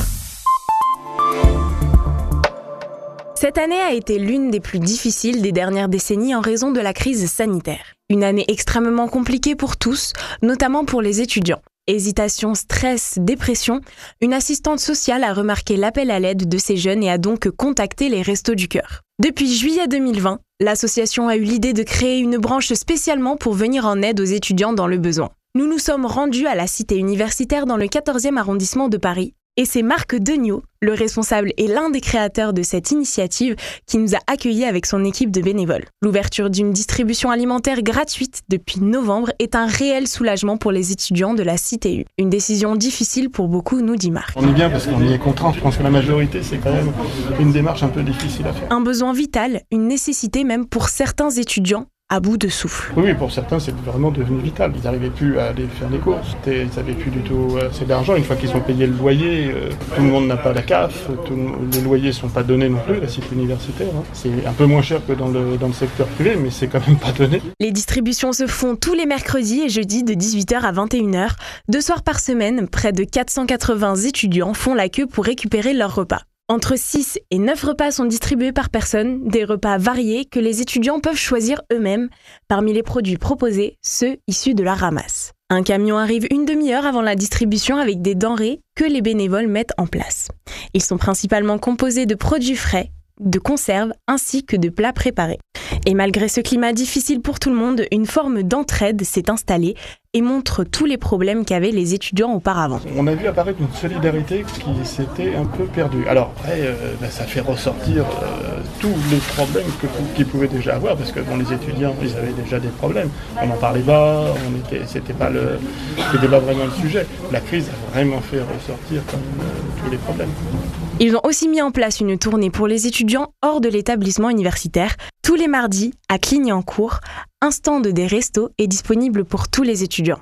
Cette année a été l'une des plus difficiles des dernières décennies en raison de la crise sanitaire. Une année extrêmement compliquée pour tous, notamment pour les étudiants. Hésitation, stress, dépression, une assistante sociale a remarqué l'appel à l'aide de ces jeunes et a donc contacté les Restos du Cœur. Depuis juillet deux mille vingt, l'association a eu l'idée de créer une branche spécialement pour venir en aide aux étudiants dans le besoin. Nous nous sommes rendus à la cité universitaire dans le quatorzième arrondissement de Paris. Et c'est Marc Degnaud, le responsable et l'un des créateurs de cette initiative, qui nous a accueillis avec son équipe de bénévoles. L'ouverture d'une distribution alimentaire gratuite depuis novembre est un réel soulagement pour les étudiants de la C T U. Une décision difficile pour beaucoup, nous dit Marc. On est bien parce qu'on y est contraint. Je pense que la majorité, c'est quand même une démarche un peu difficile à faire. Un besoin vital, une nécessité même pour certains étudiants, à bout de souffle. Oui, oui, pour certains, c'est vraiment devenu vital. Ils n'arrivaient plus à aller faire les courses. Ils n'avaient plus du tout assez d'argent. Une fois qu'ils ont payé le loyer, euh, tout le monde n'a pas la C A F. Tout, les loyers ne sont pas donnés non plus, la cité universitaire. Hein. C'est un peu moins cher que dans le, dans le secteur privé, mais c'est quand même pas donné. Les distributions se font tous les mercredis et jeudis de dix-huit heures à vingt et une heures. Deux soirs par semaine, près de quatre cent quatre-vingts étudiants font la queue pour récupérer leur repas. Entre six et neuf repas sont distribués par personne, des repas variés que les étudiants peuvent choisir eux-mêmes. Parmi les produits proposés, ceux issus de la ramasse. Un camion arrive une demi-heure avant la distribution avec des denrées que les bénévoles mettent en place. Ils sont principalement composés de produits frais, de conserves ainsi que de plats préparés. Et malgré ce climat difficile pour tout le monde, une forme d'entraide s'est installée et montre tous les problèmes qu'avaient les étudiants auparavant. On a vu apparaître une solidarité qui s'était un peu perdue. Alors après, euh, bah, ça fait ressortir euh, tous les problèmes que, qu'ils pouvaient déjà avoir, parce que bon, les étudiants, ils avaient déjà des problèmes. On n'en parlait pas, on était, c'était pas le, c'était pas vraiment le sujet. La crise a vraiment fait ressortir quand même, euh, tous les problèmes. Ils ont aussi mis en place une tournée pour les étudiants hors de l'établissement universitaire. Tous les mardis, à Clignancourt, un stand des restos est disponible pour tous les étudiants.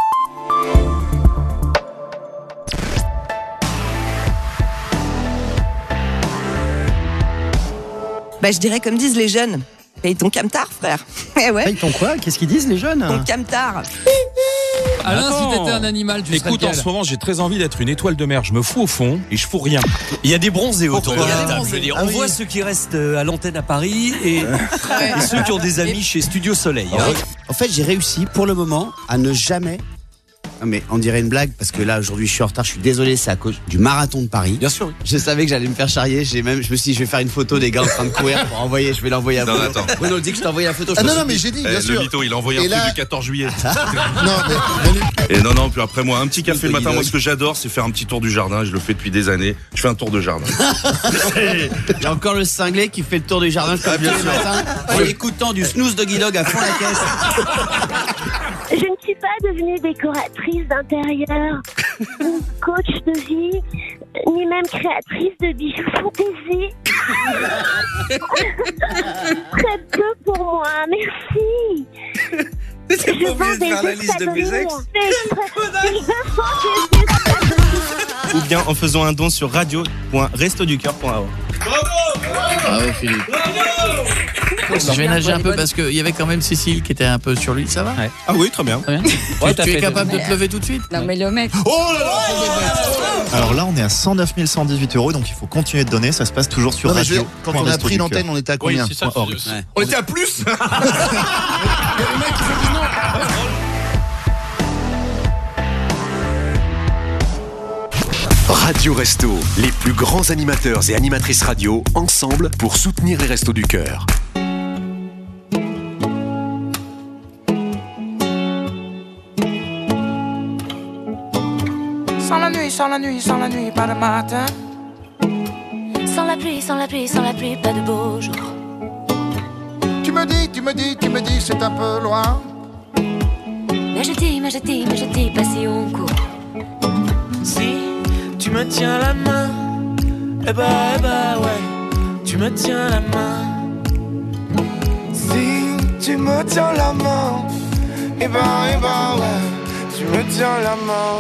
Bah, je dirais comme disent les jeunes. Paye ton camtar, frère. Eh ouais. Paye ton quoi? Qu'est-ce qu'ils disent les jeunes? Ton camtar. Alain, si t'étais un animal, tu serais Écoute, en lequel? ce moment, j'ai très envie d'être une étoile de mer. Je me fous au fond et je fous rien. Il y a des bronzés autour de la table. Je veux dire, On on voit voit ceux qui restent à l'antenne à Paris et, et ceux qui ont des amis chez Studio Soleil. En fait, en fait, j'ai réussi pour le moment à ne jamais. Non, mais on dirait une blague parce que là aujourd'hui je suis en retard, je suis désolé, c'est à cause du marathon de Paris. Bien sûr. Oui. Je savais que j'allais me faire charrier, j'ai même, je me suis dit je vais faire une photo des gars en train de courir pour envoyer, je vais l'envoyer à vous. Non, attends. Bruno dit que je t'ai envoyé la photo. Ah non, non, mais j'ai dit, bien Eh, sûr. Le mytho, il a envoyé Et un là- truc du quatorze juillet. Non, mais Et non, non, puis après moi, un petit café le matin. Moi, ce que j'adore, c'est faire un petit tour du jardin. Je le fais depuis des années. Je fais un tour de jardin. Il y a encore le cinglé qui fait le tour du jardin comme le matin en écoutant du snooze doggy dog à fond la caisse. Je ne suis pas devenir décoratrice d'intérieur, ni coach de vie, ni même créatrice de bijoux fantaisie. Très peu pour moi, merci. T'es Je pas vends obligé de des faire la liste de mes espadrilles. ex. Ou bien en faisant un don sur radio point resto du cœur point a o. Bravo Philippe. Je vais nager un peu parce qu'il y avait quand même Cécile qui était un peu sur lui, ça va? Ah oui, très bien. Très bien. Ouais, tu t'as es fait capable de- de te lever tout de suite? Non mais le mec. Oh là là. Alors là, on est à cent neuf mille cent dix-huit euros, donc il faut continuer de donner. Ça se passe toujours sur Non, mais je veux radio. dire, quand on a pris l'antenne, on était à combien? Oui, c'est ça, Point org. c'est- Ouais. On était à plus. Radio Resto, les plus grands animateurs et animatrices radio, ensemble pour soutenir les Restos du Cœur. Sans la nuit, sans la nuit, sans la nuit, pas de matin. Sans la pluie, sans la pluie, sans la pluie, pas de beau jour. Tu me dis, tu me dis, tu me dis, c'est un peu loin. Mais je dis, mais je dis, mais je dis, pas si on court. Si tu me tiens la main, eh bah, eh bah ouais, tu me tiens la main. Si tu me tiens la main, eh bah, eh bah ouais, tu me tiens la main.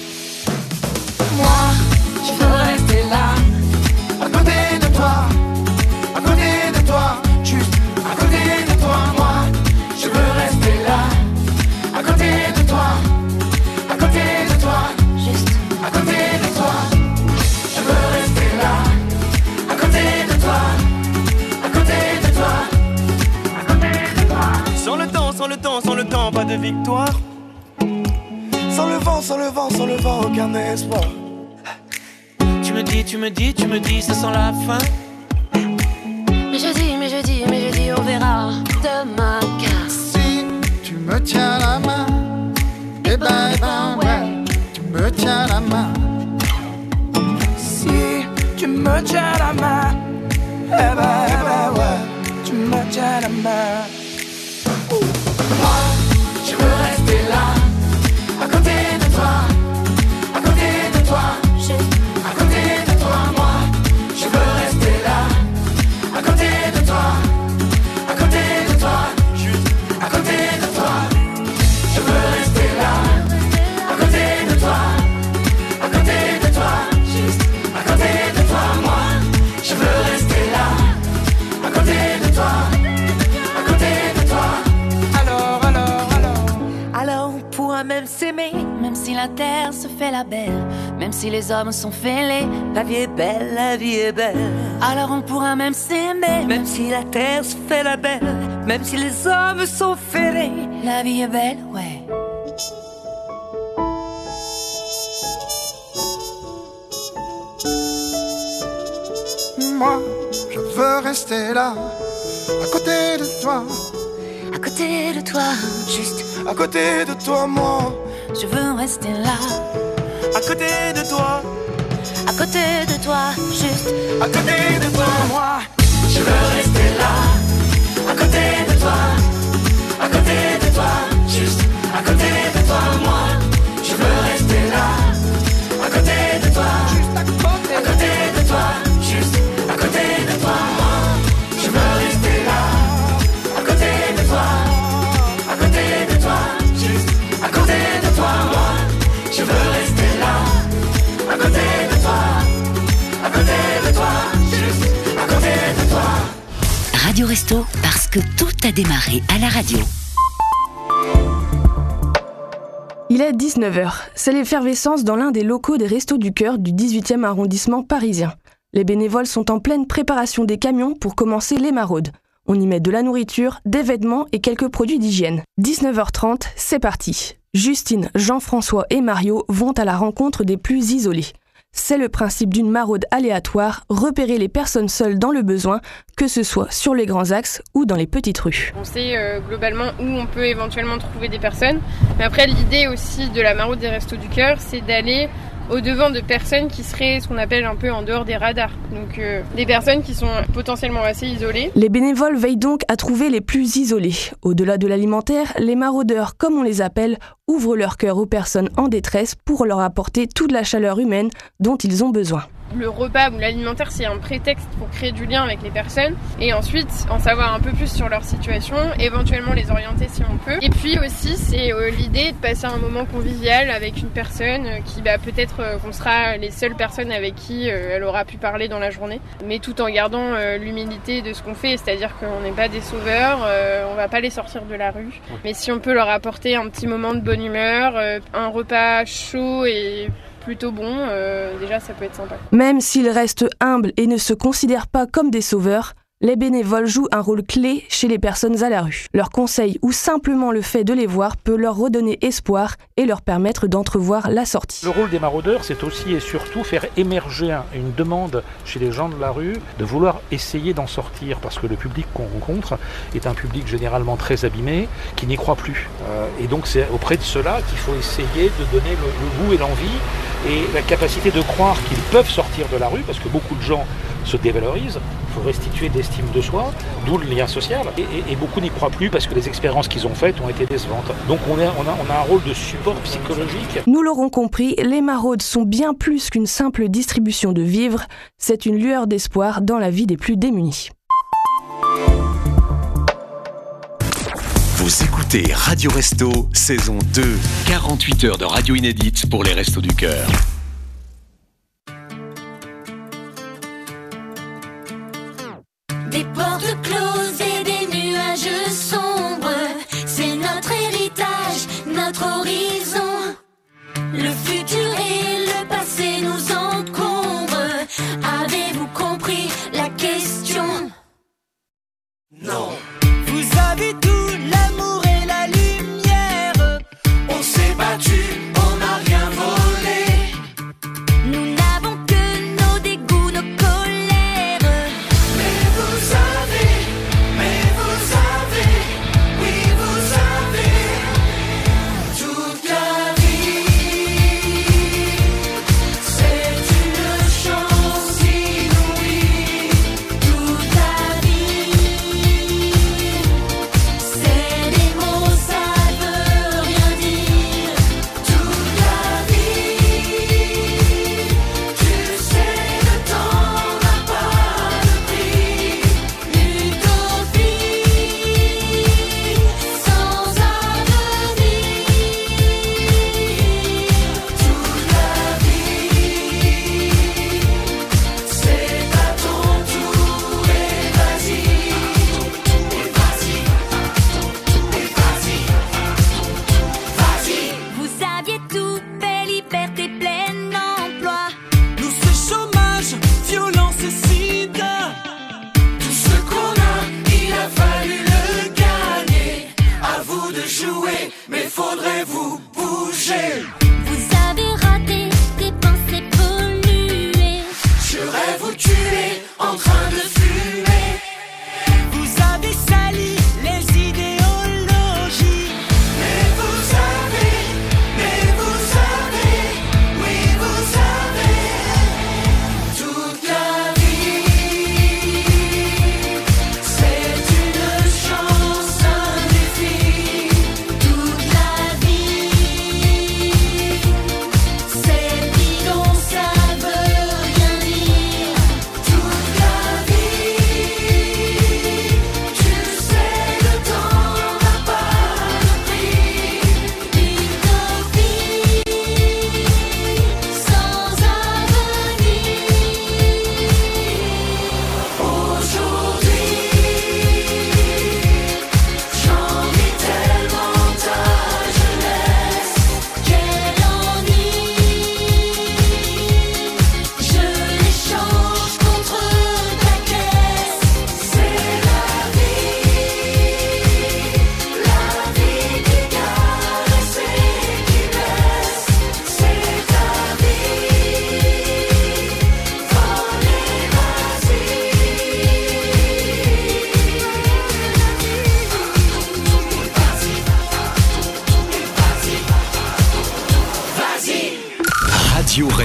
Moi, je veux rester là, à côté de toi, à côté de toi, juste à côté de toi. Moi, je veux rester là, à côté de toi, à côté de toi, juste à côté de toi. Je veux rester là, à côté de toi, à côté de toi, à côté de toi. Sans le temps, sans le temps, sans le temps, pas de victoire. Sans le vent, sans le vent, sans le vent, aucun espoir. Tu me dis, tu me dis, tu me dis, ça sent la fin. Mais je dis, mais je dis, mais je dis, on verra demain. Car Si tu me tiens la main, eh ben, eh ben, ouais, tu me tiens la main. Si tu me tiens la main, eh ben, eh ben, ouais, tu me tiens la main. Moi, je veux rester là, à côté de toi, à côté de toi, juste à côté de toi. Moi, je veux rester là, à côté de toi, à côté de toi, juste à côté de toi. Je veux rester là, à côté de toi, à côté de toi, juste à côté de toi. Moi, je veux rester là, à côté de toi, à côté de toi. Alors, alors, alors. alors on pourra même s'aimer, même si la terre se fait la belle, même si les hommes sont fêlés. La vie est belle, la vie est belle. Alors on pourra même s'aimer, même si la terre se fait la belle, même si les hommes sont fêlés. La vie est belle, ouais. Moi, je veux rester là, à côté de toi, à côté de toi, juste à côté de toi. Moi, je veux rester là, à côté de toi, à côté de toi, juste à côté de toi. Moi, je veux rester là, à côté de toi, à côté de toi, juste à côté de toi. Moi, je veux rester là, à côté de toi, juste à côté, à côté de toi, juste à côté de toi. Moi, je veux rester là, à côté de toi, à côté de toi, juste à côté de toi. Moi, je veux rester là, à côté de toi, à côté de toi, juste à côté de toi. Radio Resto, parce que tout a démarré à la radio. Il est dix-neuf heures. C'est l'effervescence dans l'un des locaux des Restos du Cœur du dix-huitième arrondissement parisien. Les bénévoles sont en pleine préparation des camions pour commencer les maraudes. On y met de la nourriture, des vêtements et quelques produits d'hygiène. dix-neuf heures trente, c'est parti. Justine, Jean-François et Mario vont à la rencontre des plus isolés. C'est le principe d'une maraude aléatoire, repérer les personnes seules dans le besoin, que ce soit sur les grands axes ou dans les petites rues. On sait euh, globalement où on peut éventuellement trouver des personnes. Mais après, l'idée aussi de la maraude des Restos du Cœur, c'est d'aller au-devant de personnes qui seraient ce qu'on appelle un peu en dehors des radars. Donc euh, des personnes qui sont potentiellement assez isolées. Les bénévoles veillent donc à trouver les plus isolés. Au-delà de l'alimentaire, les maraudeurs, comme on les appelle, ouvrent leur cœur aux personnes en détresse pour leur apporter toute la chaleur humaine dont ils ont besoin. Le repas ou l'alimentaire, c'est un prétexte pour créer du lien avec les personnes et ensuite en savoir un peu plus sur leur situation, éventuellement les orienter si on peut. Et puis aussi, c'est euh, l'idée de passer un moment convivial avec une personne euh, qui bah, peut-être euh, qu'on sera les seules personnes avec qui euh, elle aura pu parler dans la journée, mais tout en gardant euh, l'humilité de ce qu'on fait, c'est-à-dire qu'on n'est pas des sauveurs, euh, on va pas les sortir de la rue, mais si on peut leur apporter un petit moment de bonne humeur, euh, un repas chaud et plutôt bon, euh, déjà ça peut être sympa. Même s'ils restent humbles et ne se considèrent pas comme des sauveurs, les bénévoles jouent un rôle clé chez les personnes à la rue. Leurs conseils ou simplement le fait de les voir peut leur redonner espoir et leur permettre d'entrevoir la sortie. Le rôle des maraudeurs, c'est aussi et surtout faire émerger une demande chez les gens de la rue de vouloir essayer d'en sortir, parce que le public qu'on rencontre est un public généralement très abîmé, qui n'y croit plus. Euh, et donc c'est auprès de ceux-là qu'il faut essayer de donner le, le goût et l'envie et la capacité de croire qu'ils peuvent sortir de la rue, parce que beaucoup de gens se dévalorisent, il faut restituer d'estime de soi, d'où le lien social, et, et, et beaucoup n'y croient plus parce que les expériences qu'ils ont faites ont été décevantes. Donc on a, on a, on a un rôle de support psychologique. Nous l'aurons compris, les maraudes sont bien plus qu'une simple distribution de vivres, c'est une lueur d'espoir dans la vie des plus démunis. Vous écoutez Radio Resto, saison deux, quarante-huit heures de radio inédite pour les Restos du Cœur. Des portes closes et des nuages sombres, c'est notre héritage, notre horizon. Le futur et le passé nous encombrent. Avez-vous compris la question? Non. Vous avez tout, l'amour et la lumière. On s'est battu, on n'a rien volé.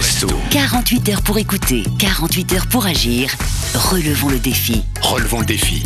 Resto. quarante-huit heures pour écouter, quarante-huit heures pour agir. Relevons le défi. Relevons le défi.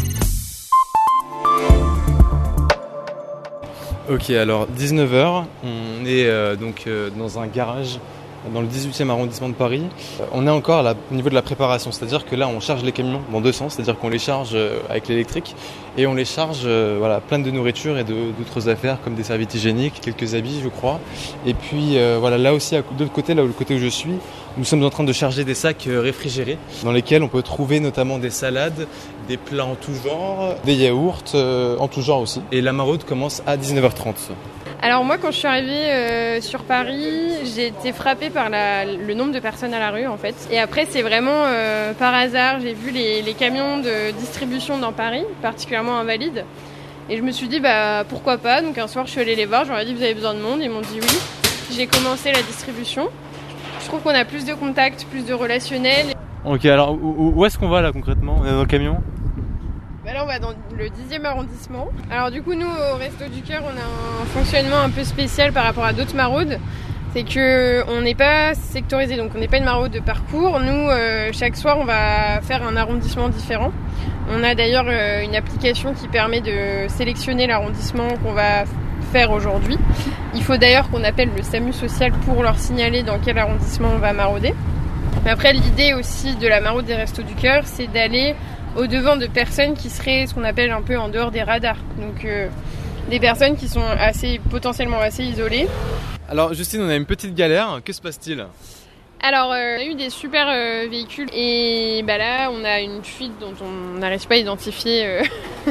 Ok, alors dix-neuf heures, on est euh, donc euh, dans un garage dans le dix-huitième arrondissement de Paris. Euh, on est encore à la, au niveau de la préparation, c'est-à-dire que là on charge les camions dans deux sens, c'est-à-dire qu'on les charge euh, avec l'électrique et on les charge euh, voilà, plein de nourriture et de, d'autres affaires comme des serviettes hygiéniques, quelques habits je crois. Et puis euh, voilà, là aussi à, de l'autre côté, là où le côté où je suis, nous sommes en train de charger des sacs euh, réfrigérés dans lesquels on peut trouver notamment des salades, des plats en tout genre, des yaourts euh, en tout genre aussi. Et la maraude commence à dix-neuf heures trente. Alors moi, quand je suis arrivée euh, sur Paris, j'ai été frappée par la, le nombre de personnes à la rue en fait. Et après, c'est vraiment euh, par hasard, j'ai vu les, les camions de distribution dans Paris, particulièrement Invalides. Et je me suis dit, bah pourquoi pas. Donc un soir, je suis allée les voir, je leur ai dit, vous avez besoin de monde. Ils m'ont dit oui. J'ai commencé la distribution. Je trouve qu'on a plus de contacts, plus de relationnel. Ok, alors où, où est-ce qu'on va là concrètement? On est dans le camion? Bah là on va dans le dixième arrondissement. Alors du coup nous au Resto du Cœur on a un fonctionnement un peu spécial par rapport à d'autres maraudes. C'est que on n'est pas sectorisé, donc on n'est pas une maraude de parcours. Nous euh, chaque soir on va faire un arrondissement différent. On a d'ailleurs euh, une application qui permet de sélectionner l'arrondissement qu'on va faire aujourd'hui. Il faut d'ailleurs qu'on appelle le SAMU social pour leur signaler dans quel arrondissement on va marauder. Mais après l'idée aussi de la maraude des Restos du Cœur, c'est d'aller au-devant de personnes qui seraient ce qu'on appelle un peu en dehors des radars. Donc euh, des personnes qui sont assez, potentiellement assez isolées. Alors Justine, on a une petite galère, que se passe-t-il? Alors euh, on a eu des super euh, véhicules et bah là on a une fuite dont on n'arrive pas à identifier euh,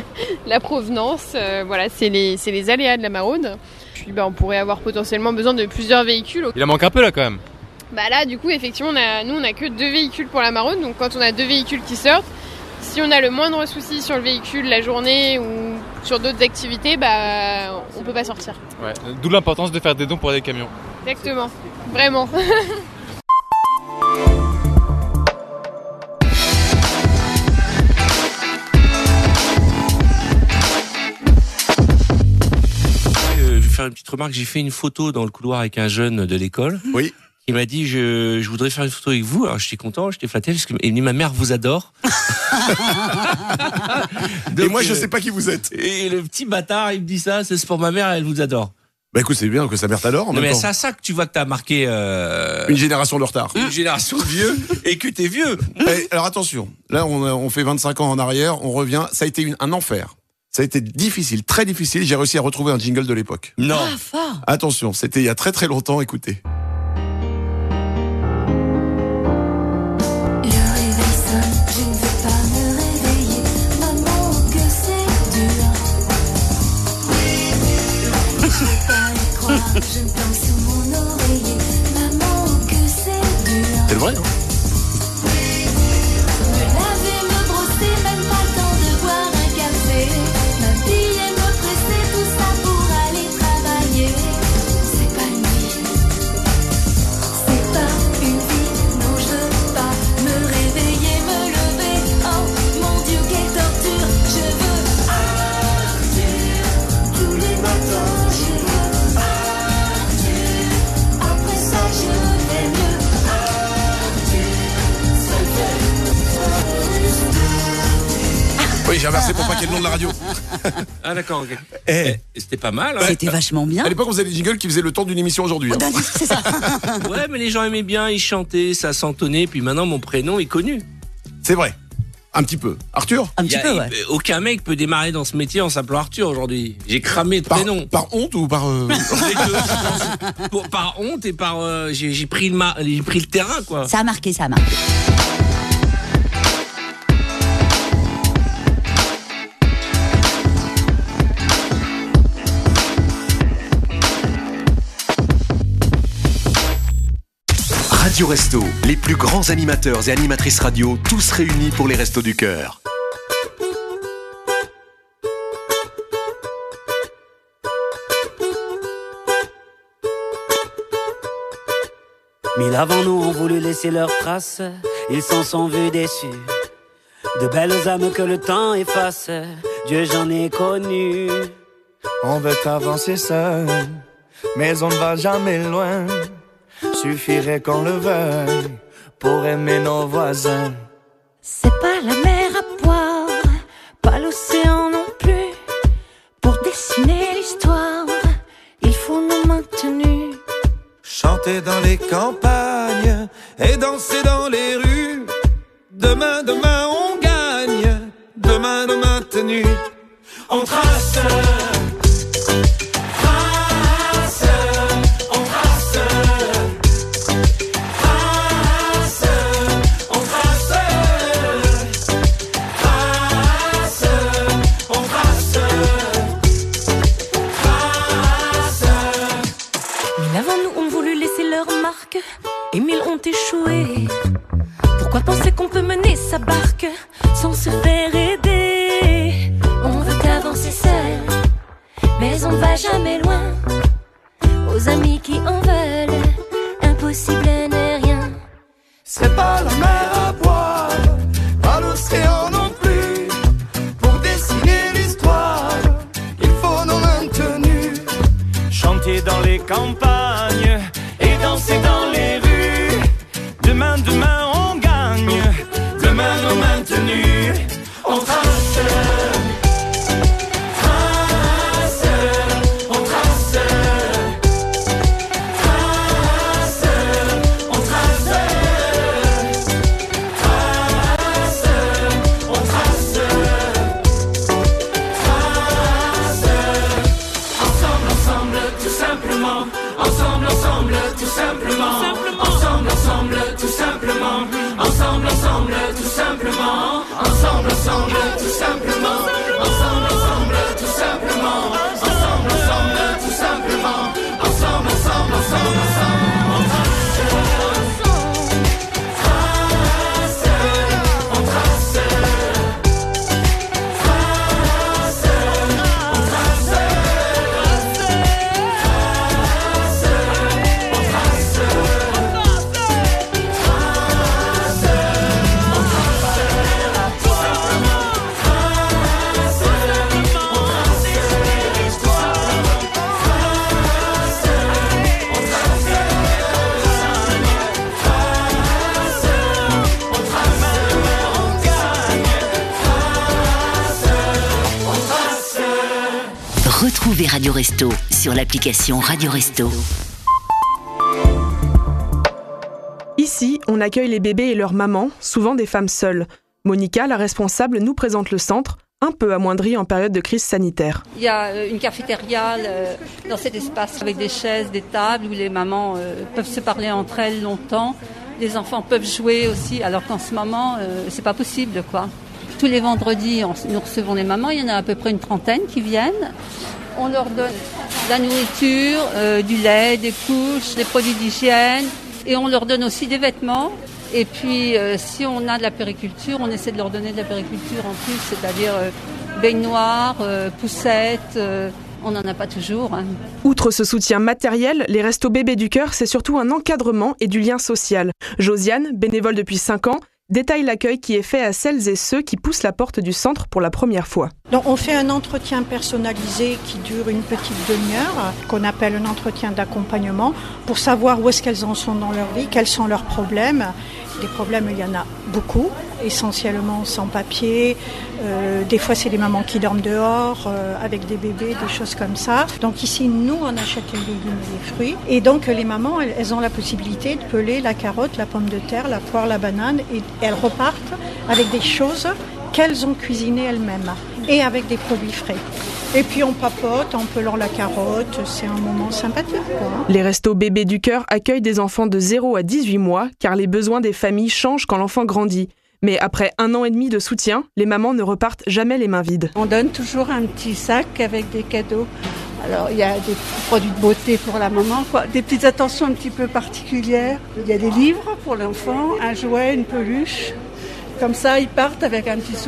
la provenance. Euh, voilà, c'est les, c'est les aléas de la maraude. Puis bah, on pourrait avoir potentiellement besoin de plusieurs véhicules. Il en manque un peu là quand même. Bah là du coup effectivement on a, nous on a que deux véhicules pour la maraude. Donc quand on a deux véhicules qui sortent, si on a le moindre souci sur le véhicule la journée ou sur d'autres activités, bah on peut pas sortir. Ouais. D'où l'importance de faire des dons pour des camions. Exactement, vraiment. Je vais faire une petite remarque, j'ai fait une photo dans le couloir avec un jeune de l'école. Oui. Il m'a dit je, je voudrais faire une photo avec vous. Alors j'étais content, j'étais flatté parce que il me dit ma mère vous adore. Donc, et moi je euh, sais pas qui vous êtes. Et le petit bâtard il me dit ça, c'est pour ma mère, elle vous adore. Bah écoute, c'est bien que sa mère t'adore en non, même mais temps. c'est à ça que tu vois que t'as marqué euh... une génération de retard. Une génération de vieux et que t'es vieux. Et, alors attention, là on, on fait vingt-cinq ans en arrière, on revient, ça a été une, un enfer. Ça a été difficile, très difficile. J'ai réussi à retrouver un jingle de l'époque. Non. Ah, fort. Attention, c'était il y a très très longtemps, écoutez. Je me plante sous mon oreiller, maman, que c'est dur. C'est le vrai, hein? Me laver, me brosser, même pas le temps de boire un café. M'habiller, me presser, tout ça pour aller travailler. C'est pas une vie, c'est pas une vie. Non, je veux pas me réveiller, me lever. Oh mon Dieu, quelle torture. Je veux Arthur tous les matins. Oui, j'ai inversé pour pas qu'il y ait le nom de la radio. Ah d'accord, ok. Eh, c'était pas mal. Hein. C'était vachement bien. À l'époque, on faisait des jingles qui faisaient le temps d'une émission aujourd'hui. Hein. C'est ça. Ouais, mais les gens aimaient bien, ils chantaient, ça s'entonnait, puis maintenant mon prénom est connu. C'est vrai. Un petit peu. Arthur? Un petit a, peu, ouais. Il, aucun mec peut démarrer dans ce métier en s'appelant Arthur aujourd'hui. J'ai cramé de par, prénom. Par honte ou par... Euh... Pour, par honte et par... Euh, j'ai, j'ai, pris le ma- j'ai pris le terrain, quoi. Ça a marqué, ça a marqué. Radio Resto, les plus grands animateurs et animatrices radio, tous réunis pour les Restos du Cœur. Mille avant nous ont voulu laisser leurs traces, ils s'en sont vus déçus. De belles âmes que le temps efface, Dieu j'en ai connu. On veut avancer seul, mais on ne va jamais loin. suffirait qu'on le veuille pour aimer nos voisins. C'est pas la mer à boire, pas l'océan non plus. Pour dessiner l'histoire, il faut nos mains tenues. Chanter dans les campagnes et danser dans les rues. Demain, demain, on gagne. Demain, demain, tenue. On trace. Trace. On trace. Trace. On trace. Trace. On trace. Trace. Mille avant nous ont voulu laisser leur marque et mille ont échoué. Pourquoi penser qu'on peut mener sa barque sans se faire aider? On veut avancer seul, mais on va jamais loin. Aux amis qui en veulent, impossible n'est rien. C'est pas la mer à boire, pas l'océan non plus. Pour dessiner l'histoire, il faut nos mains tenues. Chanter dans les campagnes et danser dans les rues. Demain, demain, on gagne. Demain, nos mains tenues. On trace. Trace. On trace. Trace. On trace. Trace. On trace. Trace. Ensemble, ensemble, tout simplement. Ensemble, ensemble, tout simplement. Ensemble, ensemble, tout simplement. Ensemble, ensemble, tout simplement. Ensemble, ensemble, tout simplement. Ensemble, ensemble, tout simplement. Ensemble, ensemble, tout simplement. Ensemble, ensemble, ensemble, ensemble. On trace. Trace. On trace. Trace. On trace. Retrouvez Radio Resto sur l'application Radio Resto. Ici, on accueille les bébés et leurs mamans, souvent des femmes seules. Monica, la responsable, nous présente le centre, un peu amoindri en période de crise sanitaire. Il y a une cafétéria euh, dans cet espace avec des chaises, des tables où les mamans euh, peuvent se parler entre elles longtemps. Les enfants peuvent jouer aussi, alors qu'en ce moment, euh, c'est pas possible, quoi. Tous les vendredis, on, nous recevons les mamans. Il y en a à peu près une trentaine qui viennent. On leur donne de la nourriture, euh, du lait, des couches, des produits d'hygiène. Et on leur donne aussi des vêtements. Et puis, euh, si on a de la périculture, on essaie de leur donner de la périculture en plus, c'est-à-dire euh, baignoire, euh, poussettes. Euh, on n'en a pas toujours. Hein. Outre ce soutien matériel, les Restos Bébés du Cœur, c'est surtout un encadrement et du lien social. Josiane, bénévole depuis cinq ans, détaille l'accueil qui est fait à celles et ceux qui poussent la porte du centre pour la première fois. Donc on fait un entretien personnalisé qui dure une petite demi-heure, qu'on appelle un entretien d'accompagnement, pour savoir où est-ce qu'elles en sont dans leur vie, quels sont leurs problèmes. Des problèmes, il y en a beaucoup, essentiellement sans papier. Euh, des fois, c'est des mamans qui dorment dehors, euh, avec des bébés, des choses comme ça. Donc ici, nous, on achète les légumes et les fruits. Et donc, les mamans, elles, elles ont la possibilité de peler la carotte, la pomme de terre, la poire, la banane. Et elles repartent avec des choses qu'elles ont cuisinées elles-mêmes et avec des produits frais. Et puis on papote en pelant la carotte, c'est un moment sympathique, quoi. Les Restos Bébés du Cœur accueillent des enfants de zéro à dix-huit mois car les besoins des familles changent quand l'enfant grandit. Mais après un an et demi de soutien, les mamans ne repartent jamais les mains vides. On donne toujours un petit sac avec des cadeaux. Alors il y a des produits de beauté pour la maman, quoi. Des petites attentions un petit peu particulières. Il y a des livres pour l'enfant, un jouet, une peluche. Comme ça, ils partent avec un petit souvenir.